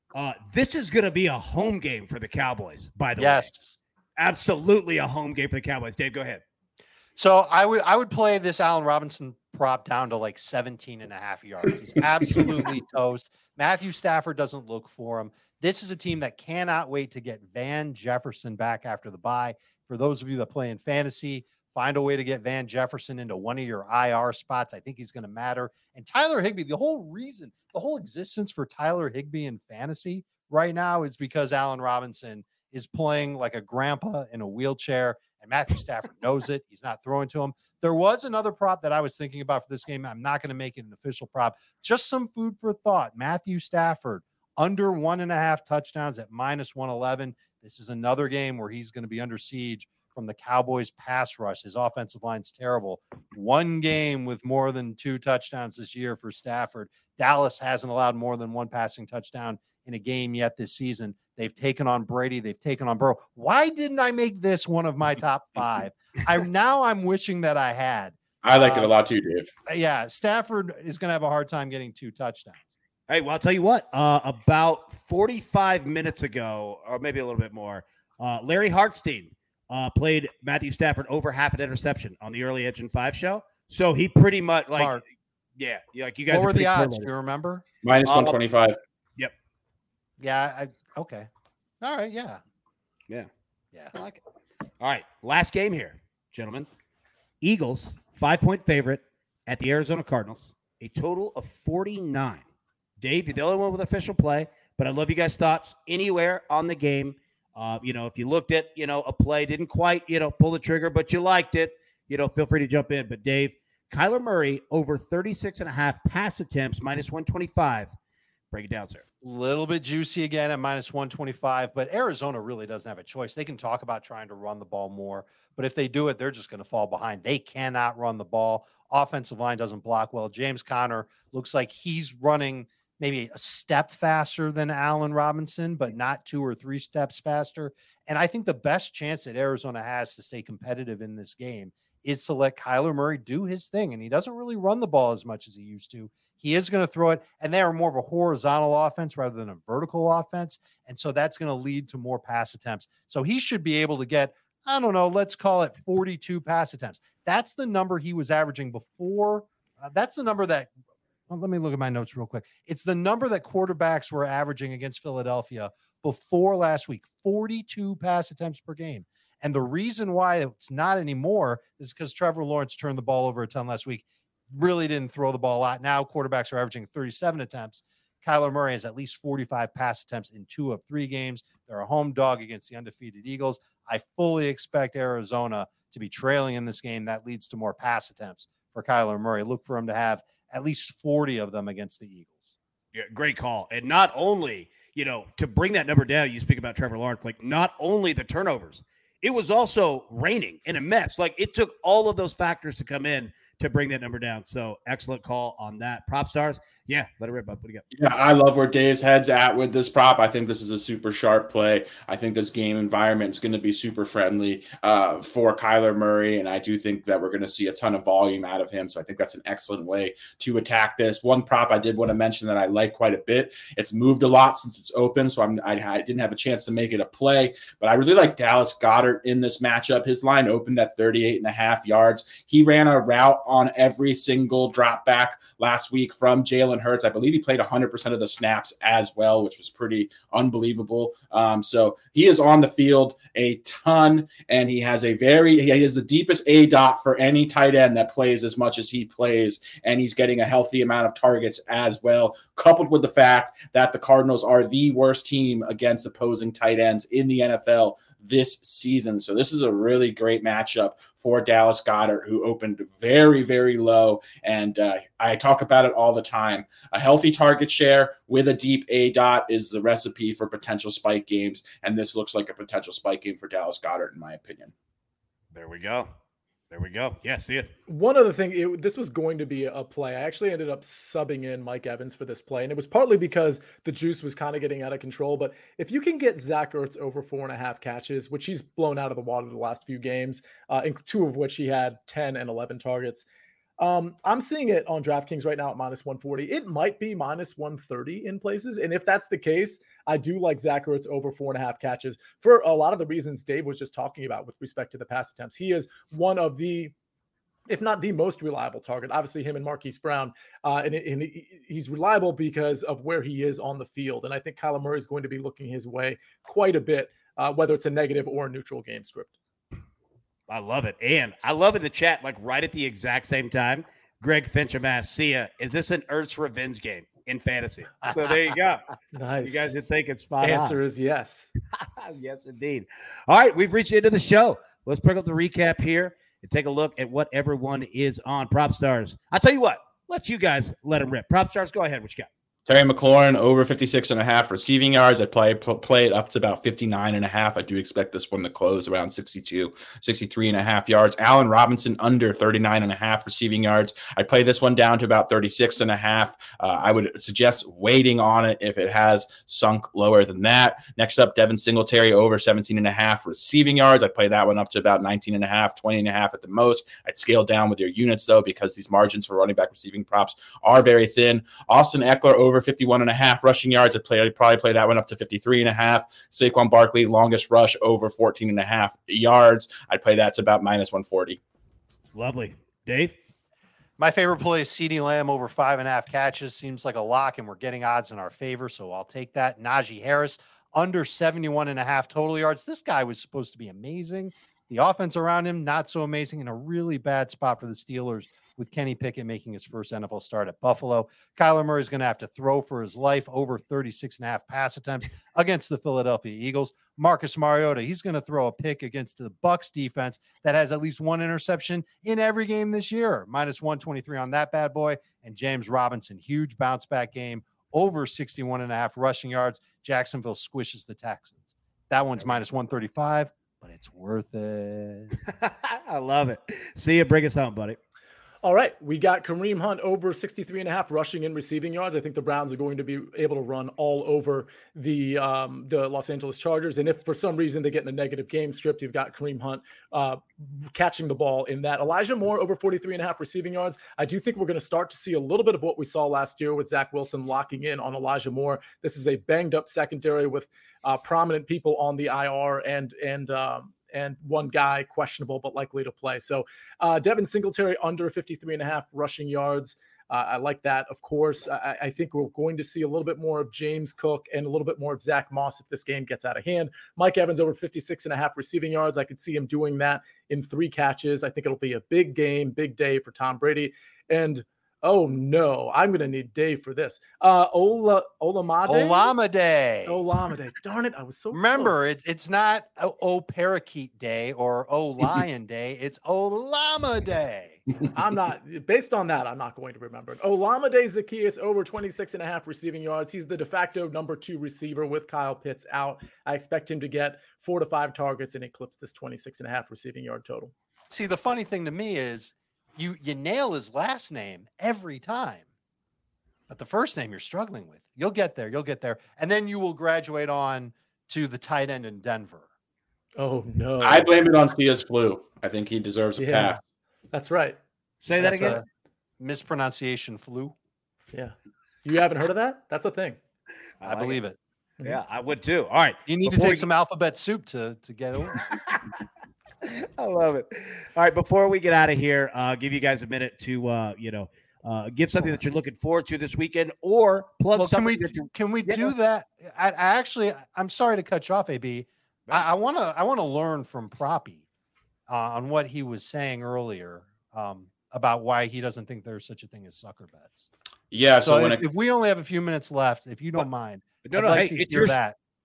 this is going to be a home game for the Cowboys, by the way. Yes. Absolutely a home game for the Cowboys. Dave, go ahead. So I would play this Allen Robinson prop down to like 17.5 yards. He's absolutely toast. Matthew Stafford doesn't look for him. This is a team that cannot wait to get Van Jefferson back after the bye. For those of you that play in fantasy, find a way to get Van Jefferson into one of your IR spots. I think he's going to matter. And Tyler Higbee, the whole existence for Tyler Higbee in fantasy right now is because Allen Robinson is playing like a grandpa in a wheelchair, and Matthew Stafford knows it. He's not throwing to him. There was another prop that I was thinking about for this game. I'm not going to make it an official prop. Just some food for thought. Matthew Stafford, under 1.5 touchdowns at -111. This is another game where he's going to be under siege from the Cowboys pass rush. His offensive line's terrible. One game with more than 2 touchdowns this year for Stafford. Dallas hasn't allowed more than 1 passing touchdown in a game yet this season. They've taken on Brady. They've taken on Burrow. Why didn't I make this one of my top 5? I'm wishing that I had. I like it a lot too, Dave. Yeah, Stafford is going to have a hard time getting 2 touchdowns. Hey, well, I'll tell you what. About 45 minutes ago, or maybe a little bit more, Larry Hartstein played Matthew Stafford over half an interception on the Early Edge and 5 show. So he pretty much like you guys. What were the odds? Do you remember? -125. Yep. Yeah. Okay. All right. Yeah. I like it. All right. Last game here, gentlemen. Eagles 5-point favorite at the Arizona Cardinals. A total of 49. Dave, you're the only one with official play, but I'd love you guys' thoughts anywhere on the game. If you looked at, a play, didn't quite, pull the trigger, but you liked it, feel free to jump in. But Dave, Kyler Murray over 36.5 pass attempts, -125. Break it down, sir. Little bit juicy again at -125, but Arizona really doesn't have a choice. They can talk about trying to run the ball more, but if they do it, they're just going to fall behind. They cannot run the ball. Offensive line doesn't block well. James Conner looks like he's running maybe a step faster than Allen Robinson, but not 2 or 3 steps faster. And I think the best chance that Arizona has to stay competitive in this game is to let Kyler Murray do his thing. And he doesn't really run the ball as much as he used to. He is going to throw it, and they are more of a horizontal offense rather than a vertical offense. And so that's going to lead to more pass attempts. So he should be able to get, let's call it 42 pass attempts. That's the number he was averaging before. That's the number that, let me look at my notes real quick. It's the number that quarterbacks were averaging against Philadelphia before last week, 42 pass attempts per game. And the reason why it's not anymore is because Trevor Lawrence turned the ball over a ton last week. Really didn't throw the ball a lot. Now quarterbacks are averaging 37 attempts. Kyler Murray has at least 45 pass attempts in 2 of 3 games. They're a home dog against the undefeated Eagles. I fully expect Arizona to be trailing in this game. That leads to more pass attempts for Kyler Murray. Look for him to have at least 40 of them against the Eagles. Yeah, great call. And not only, to bring that number down, you speak about Trevor Lawrence, like not only the turnovers, it was also raining in a mess. Like it took all of those factors to come in to bring that number down. So excellent call on that. Prop stars. Yeah, let it rip, bud. What do you got? Yeah, I love where Dave's head's at with this prop. I think this is a super sharp play. I think this game environment is going to be super friendly for Kyler Murray, and I do think that we're going to see a ton of volume out of him. So I think that's an excellent way to attack this. One prop I did want to mention that I like quite a bit. It's moved a lot since it's open, so I didn't have a chance to make it a play, but I really like Dallas Goedert in this matchup. His line opened at 38.5 yards. He ran a route on every single drop back last week from Jalen Hurts. I believe he played 100% of the snaps as well, which was pretty unbelievable. So he is on the field a ton, and he has the deepest A dot for any tight end that plays as much as he plays, and he's getting a healthy amount of targets as well, coupled with the fact that the Cardinals are the worst team against opposing tight ends in the NFL this season. So this is a really great matchup for Dallas Goedert, who opened very, very low. And I talk about it all the time. A healthy target share with a deep A dot is the recipe for potential spike games. And this looks like a potential spike game for Dallas Goedert, in my opinion. There we go. There we go. Yeah, see it. One other thing, this was going to be a play. I actually ended up subbing in Mike Evans for this play, and it was partly because the juice was kind of getting out of control. But if you can get Zach Ertz over 4.5 catches, which he's blown out of the water the last few games, in 2 of which he had 10 and 11 targets, I'm seeing it on DraftKings right now at -140. It might be -130 in places. And if that's the case, I do like Zach Ertz over 4.5 catches for a lot of the reasons Dave was just talking about with respect to the pass attempts. He is one of the, if not the most reliable target. Obviously, him and Marquise Brown, and he's reliable because of where he is on the field. And I think Kyler Murray is going to be looking his way quite a bit, whether it's a negative or a neutral game script. I love it. And I love in the chat, like right at the exact same time, Greg Fincham asked, Sia, is this an Ertz revenge game in fantasy? So there you go. Nice. You guys would think it's spot Answer on. is yes. Yes, indeed. All right, we've reached the end of the show. Let's bring up the recap here and take a look at what everyone is on. Prop Stars. I'll tell you what. Let you guys let them rip. Prop Stars, go ahead. What you got? Terry McLaurin over 56.5 receiving yards. I play it up to about 59.5. I do expect this one to close around 63.5 yards. Allen Robinson under 39.5 receiving yards. I play this one down to about 36.5. I would suggest waiting on it if it has sunk lower than that. Next up, Devin Singletary over 17.5 receiving yards. I play that one up to about 19.5, 20.5 at the most. I'd scale down with your units though, because these margins for running back receiving props are very thin. Austin Eckler over 51.5 rushing yards. I'd probably play that one up to 53.5. Saquon Barkley, longest rush over 14.5 yards. I'd play that to about -140. Lovely. Dave? My favorite play is CeeDee Lamb over 5.5 catches. Seems like a lock, and we're getting odds in our favor, so I'll take that. Najee Harris under 71.5 total yards. This guy was supposed to be amazing. The offense around him, not so amazing, in a really bad spot for the Steelers, with Kenny Pickett making his first NFL start at Buffalo. Kyler Murray is going to have to throw for his life, over 36.5 pass attempts against the Philadelphia Eagles. Marcus Mariota, he's going to throw a pick against the Bucs defense that has at least one interception in every game this year. -123 on that bad boy. And James Robinson, huge bounce back game, over 61.5 rushing yards. Jacksonville squishes the Texans. That one's -135, but it's worth it. I love it. See you. Bring us home, buddy. All right, we got Kareem Hunt over 63.5 rushing and receiving yards. I think the Browns are going to be able to run all over the Los Angeles Chargers. And if for some reason they get in a negative game script, you've got Kareem Hunt catching the ball in that. Elijah Moore over 43.5 receiving yards. I do think we're going to start to see a little bit of what we saw last year with Zach Wilson locking in on Elijah Moore. This is a banged up secondary with prominent people on the IR and one guy questionable but likely to play. So Devin Singletary under 53.5 rushing yards. I like that, of course. I think we're going to see a little bit more of James Cook and a little bit more of Zach Moss if this game gets out of hand. Mike Evans over 56.5 receiving yards. I could see him doing that in 3 catches. I think it'll be a big game, big day for Tom Brady. And oh no, I'm going to need Dave for this. Olamide. Darn it, I was so Remember, close. it's not Parakeet Day or Lion Day. It's Olamide. I'm not, based on that, I'm not going to remember it. Olamide Zaccheaus over 26.5 receiving yards. He's the de facto number 2 receiver with Kyle Pitts out. I expect him to get 4 to 5 targets and eclipse this 26.5 receiving yard total. See, the funny thing to me is you nail his last name every time, but the first name you're struggling with. You'll get there. And then you will graduate on to the tight end in Denver. Oh no. I blame it on Sia's flu. I think he deserves a pass. That's right. Say that again. Mispronunciation flu. Yeah. You haven't heard of that? That's a thing. I believe it. Yeah, I would too. All right. You need to take some alphabet soup to get over. I love it. All right, before we get out of here, give you guys a minute to give something that you're looking forward to this weekend, or plug something. Can we do that? I'm sorry to cut you off, AB. I want to learn from Proppy on what he was saying earlier about why he doesn't think there's such a thing as sucker bets. Yeah. So if we only have a few minutes left, if you don't mind, I'd like to hear that.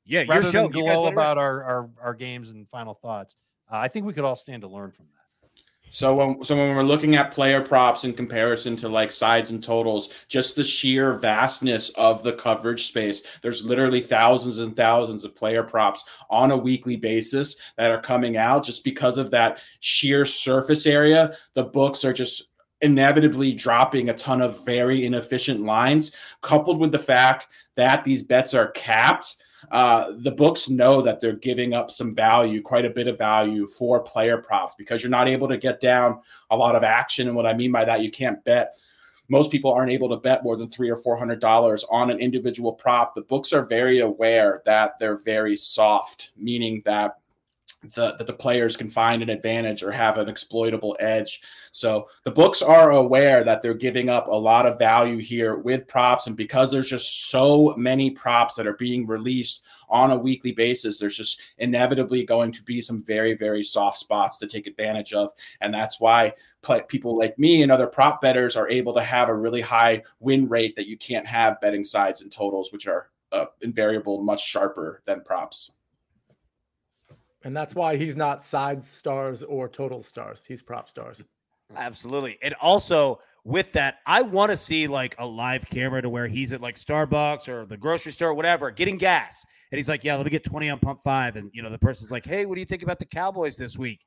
Yeah, your rather show. than glow about our games and final thoughts. I think we could all stand to learn from that. So when we're looking at player props in comparison to like sides and totals, just the sheer vastness of the coverage space, there's literally thousands and thousands of player props on a weekly basis that are coming out just because of that sheer surface area. The books are just inevitably dropping a ton of very inefficient lines, coupled with the fact that these bets are capped. The books know that they're giving up some value, quite a bit of value for player props because you're not able to get down a lot of action. And what I mean by that, you can't bet. Most people aren't able to bet more than $300 or $400 on an individual prop. The books are very aware that they're very soft, meaning that the players can find an advantage or have an exploitable edge. So the books are aware that they're giving up a lot of value here with props. And because there's just so many props that are being released on a weekly basis, there's just inevitably going to be some very, very soft spots to take advantage of. And that's why people like me and other prop bettors are able to have a really high win rate that you can't have betting sides and totals, which are invariable, much sharper than props. And that's why he's not side stars or total stars. He's prop stars. Absolutely. And also with that, I want to see like a live camera to where he's at like Starbucks or the grocery store, or whatever, getting gas. And he's like, yeah, let me get 20 on pump 5. And, the person's like, hey, what do you think about the Cowboys this week?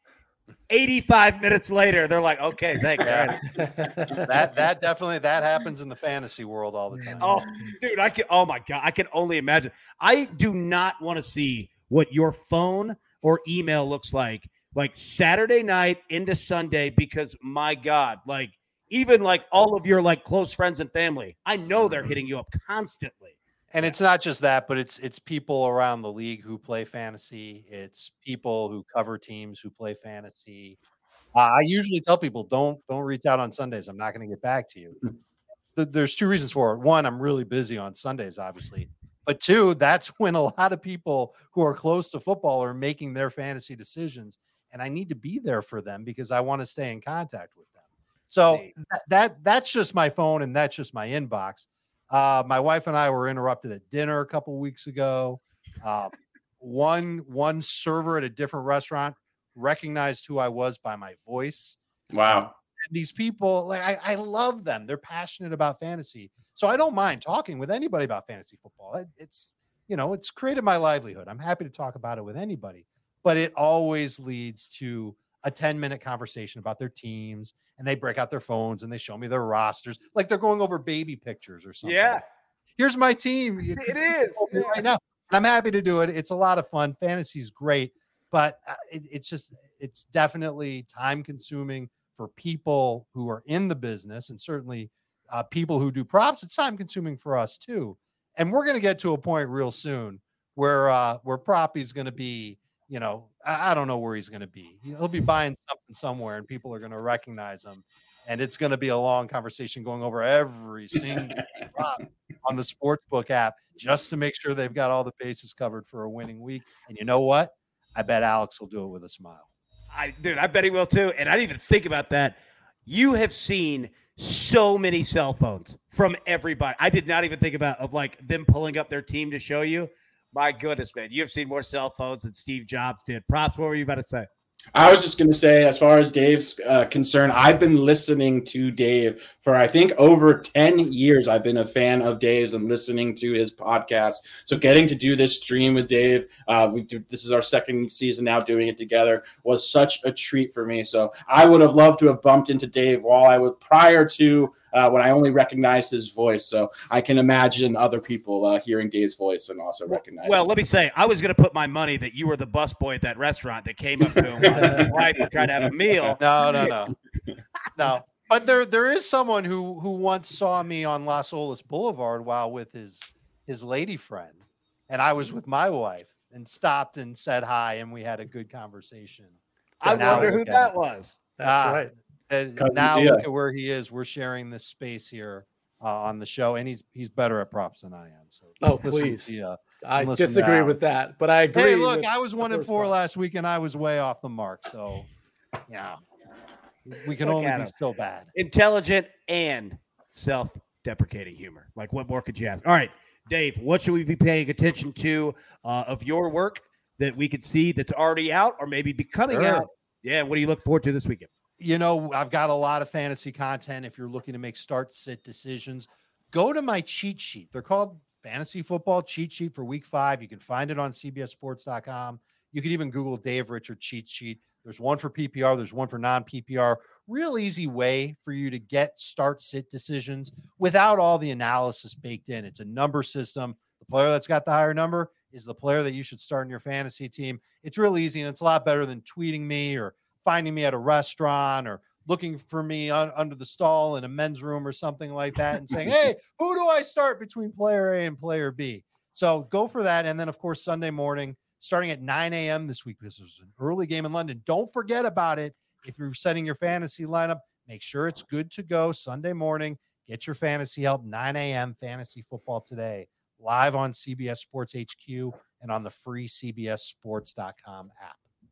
85 minutes later, they're like, okay, thanks. Yeah. that definitely, that happens in the fantasy world all the time. Oh, dude, oh my God. I can only imagine. I do not want to see what your phone or email looks like Saturday night into Sunday, because my God, like even like all of your like close friends and family, I know they're hitting you up constantly. And it's not just that, but it's people around the league who play fantasy. It's people who cover teams who play fantasy. I usually tell people, don't reach out on Sundays. I'm not going to get back to you. There's two reasons for it. One, I'm really busy on Sundays, obviously. But two, that's when a lot of people who are close to football are making their fantasy decisions. And I need to be there for them because I want to stay in contact with them. So that's just my phone and that's just my inbox. My wife and I were interrupted at dinner a couple of weeks ago. One server at a different restaurant recognized who I was by my voice. Wow. These people, like I love them. They're passionate about fantasy. So I don't mind talking with anybody about fantasy football. It's created my livelihood. I'm happy to talk about it with anybody, but it always leads to a 10-minute conversation about their teams, and they break out their phones and they show me their rosters. Like they're going over baby pictures or something. Yeah. Here's my team. It is right now. And I'm happy to do it. It's a lot of fun. Fantasy's great, but it's definitely time consuming for people who are in the business, and certainly people who do props. It's time consuming for us too. And we're going to get to a point real soon where Proppy's going to be, I don't know where he's going to be. He'll be buying something somewhere and people are going to recognize him. And it's going to be a long conversation going over every single prop on the Sportsbook app just to make sure they've got all the bases covered for a winning week. And you know what? I bet Alex will do it with a smile. I bet he will too. And I didn't even think about that. You have seen so many cell phones from everybody. I did not even think about of like them pulling up their team to show you. My goodness, man. You have seen more cell phones than Steve Jobs did. Props, what were you about to say? I was just going to say, as far as Dave's concerned, I've been listening to Dave for, I think, over 10 years. I've been a fan of Dave's and listening to his podcast. So getting to do this stream with Dave, this is our second season now doing it together, was such a treat for me. So I would have loved to have bumped into Dave while I was prior to when I only recognized his voice. So I can imagine other people hearing Dave's voice and also recognizing. Well, let me say, I was going to put my money that you were the busboy at that restaurant that came up to him while his wife was trying to have a meal. No. But there is someone who once saw me on Las Olas Boulevard while with his lady friend, and I was with my wife and stopped and said hi, and we had a good conversation. I wonder who that was. That's right. Now look at where he is. We're sharing this space here on the show, and he's better at props than I am. So please. I disagree with that, but I agree. Hey, look, I was 1-4 last week, and I was way off the mark. So, yeah, we can only be so bad. Intelligent and self-deprecating humor. Like, what more could you ask? All right, Dave, what should we be paying attention to of your work that we could see that's already out or maybe be coming out? Yeah, what do you look forward to this weekend? I've got a lot of fantasy content. If you're looking to make start-sit decisions, go to my cheat sheet. They're called Fantasy Football Cheat Sheet for Week 5. You can find it on CBSSports.com. You can even Google Dave Richard cheat sheet. There's one for PPR. There's one for non-PPR. Real easy way for you to get start-sit decisions without all the analysis baked in. It's a number system. The player that's got the higher number is the player that you should start in your fantasy team. It's real easy, and it's a lot better than tweeting me or finding me at a restaurant or looking for me under the stall in a men's room or something like that and saying, hey, who do I start between player A and player B? So go for that. And then, of course, Sunday morning, starting at 9 a.m. this week, because there's an early game in London. Don't forget about it. If you're setting your fantasy lineup, make sure it's good to go Sunday morning. Get your fantasy help, 9 a.m. Fantasy Football Today, live on CBS Sports HQ and on the free CBSSports.com app.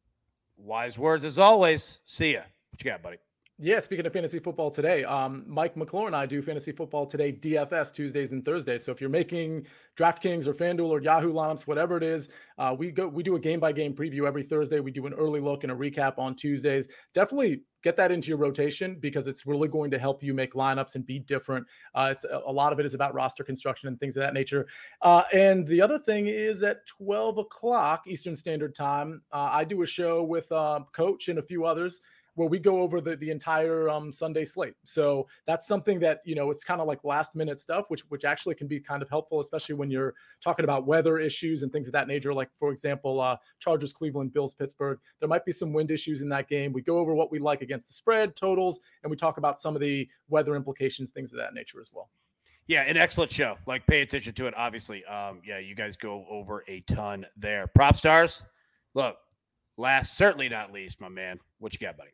Wise words as always. See ya. What you got, buddy? Yeah, speaking of Fantasy Football Today, Mike McClure and I do Fantasy Football Today DFS Tuesdays and Thursdays. So if you're making DraftKings or FanDuel or Yahoo lineups, whatever it is, we do a game-by-game preview every Thursday. We do an early look and a recap on Tuesdays. Definitely get that into your rotation because it's really going to help you make lineups and be different. It's a lot of it is about roster construction and things of that nature. And the other thing is at 12 o'clock Eastern Standard Time, I do a show with Coach and a few others where we go over the entire Sunday slate. So that's something that, it's kind of like last minute stuff, which actually can be kind of helpful, especially when you're talking about weather issues and things of that nature. Like, for example, Chargers, Cleveland, Bills, Pittsburgh. There might be some wind issues in that game. We go over what we like against the spread, totals, and we talk about some of the weather implications, things of that nature as well. Yeah, an excellent show. Like, pay attention to it, obviously. You guys go over a ton there. Prop stars, look, last, certainly not least, my man. What you got, buddy?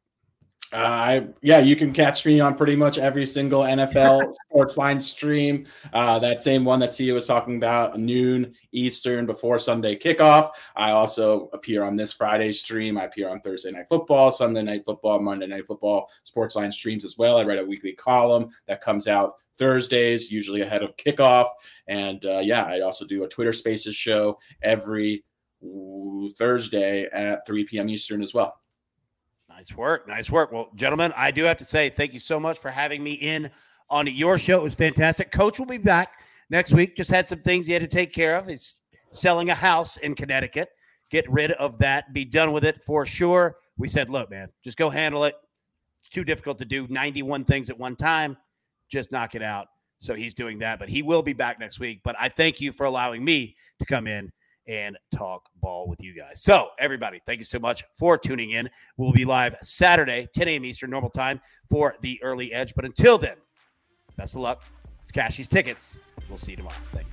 You can catch me on pretty much every single NFL Sportsline stream. That same one that Sia was talking about, noon Eastern before Sunday kickoff. I also appear on this Friday stream. I appear on Thursday Night Football, Sunday Night Football, Monday Night Football Sportsline streams as well. I write a weekly column that comes out Thursdays, usually ahead of kickoff. And I also do a Twitter Spaces show every Thursday at 3 p.m. Eastern as well. Nice work. Well, gentlemen, I do have to say thank you so much for having me in on your show. It was fantastic. Coach will be back next week. Just had some things he had to take care of. He's selling a house in Connecticut. Get rid of that. Be done with it for sure. We said, look, man, just go handle it. It's too difficult to do 91 things at one time. Just knock it out. So he's doing that, but he will be back next week. But I thank you for allowing me to come in and talk ball with you guys. So, everybody, thank you so much for tuning in. We'll be live Saturday, 10 a.m. Eastern, normal time for the early edge. But until then, best of luck. It's Cashy's Tickets. We'll see you tomorrow. Thanks.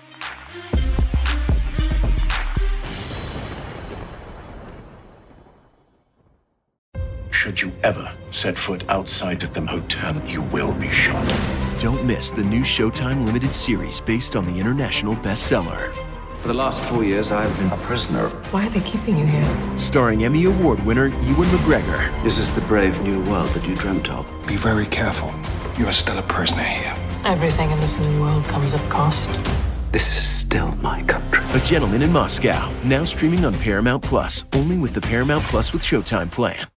Should you ever set foot outside of the hotel, you will be shot. Don't miss the new Showtime limited series based on the international bestseller. For the last 4 years, I've been a prisoner. Why are they keeping you here? Starring Emmy Award winner Ewan McGregor. This is the brave new world that you dreamt of. Be very careful. You are still a prisoner here. Everything in this new world comes at cost. This is still my country. A Gentleman in Moscow, now streaming on Paramount Plus, only with the Paramount Plus with Showtime plan.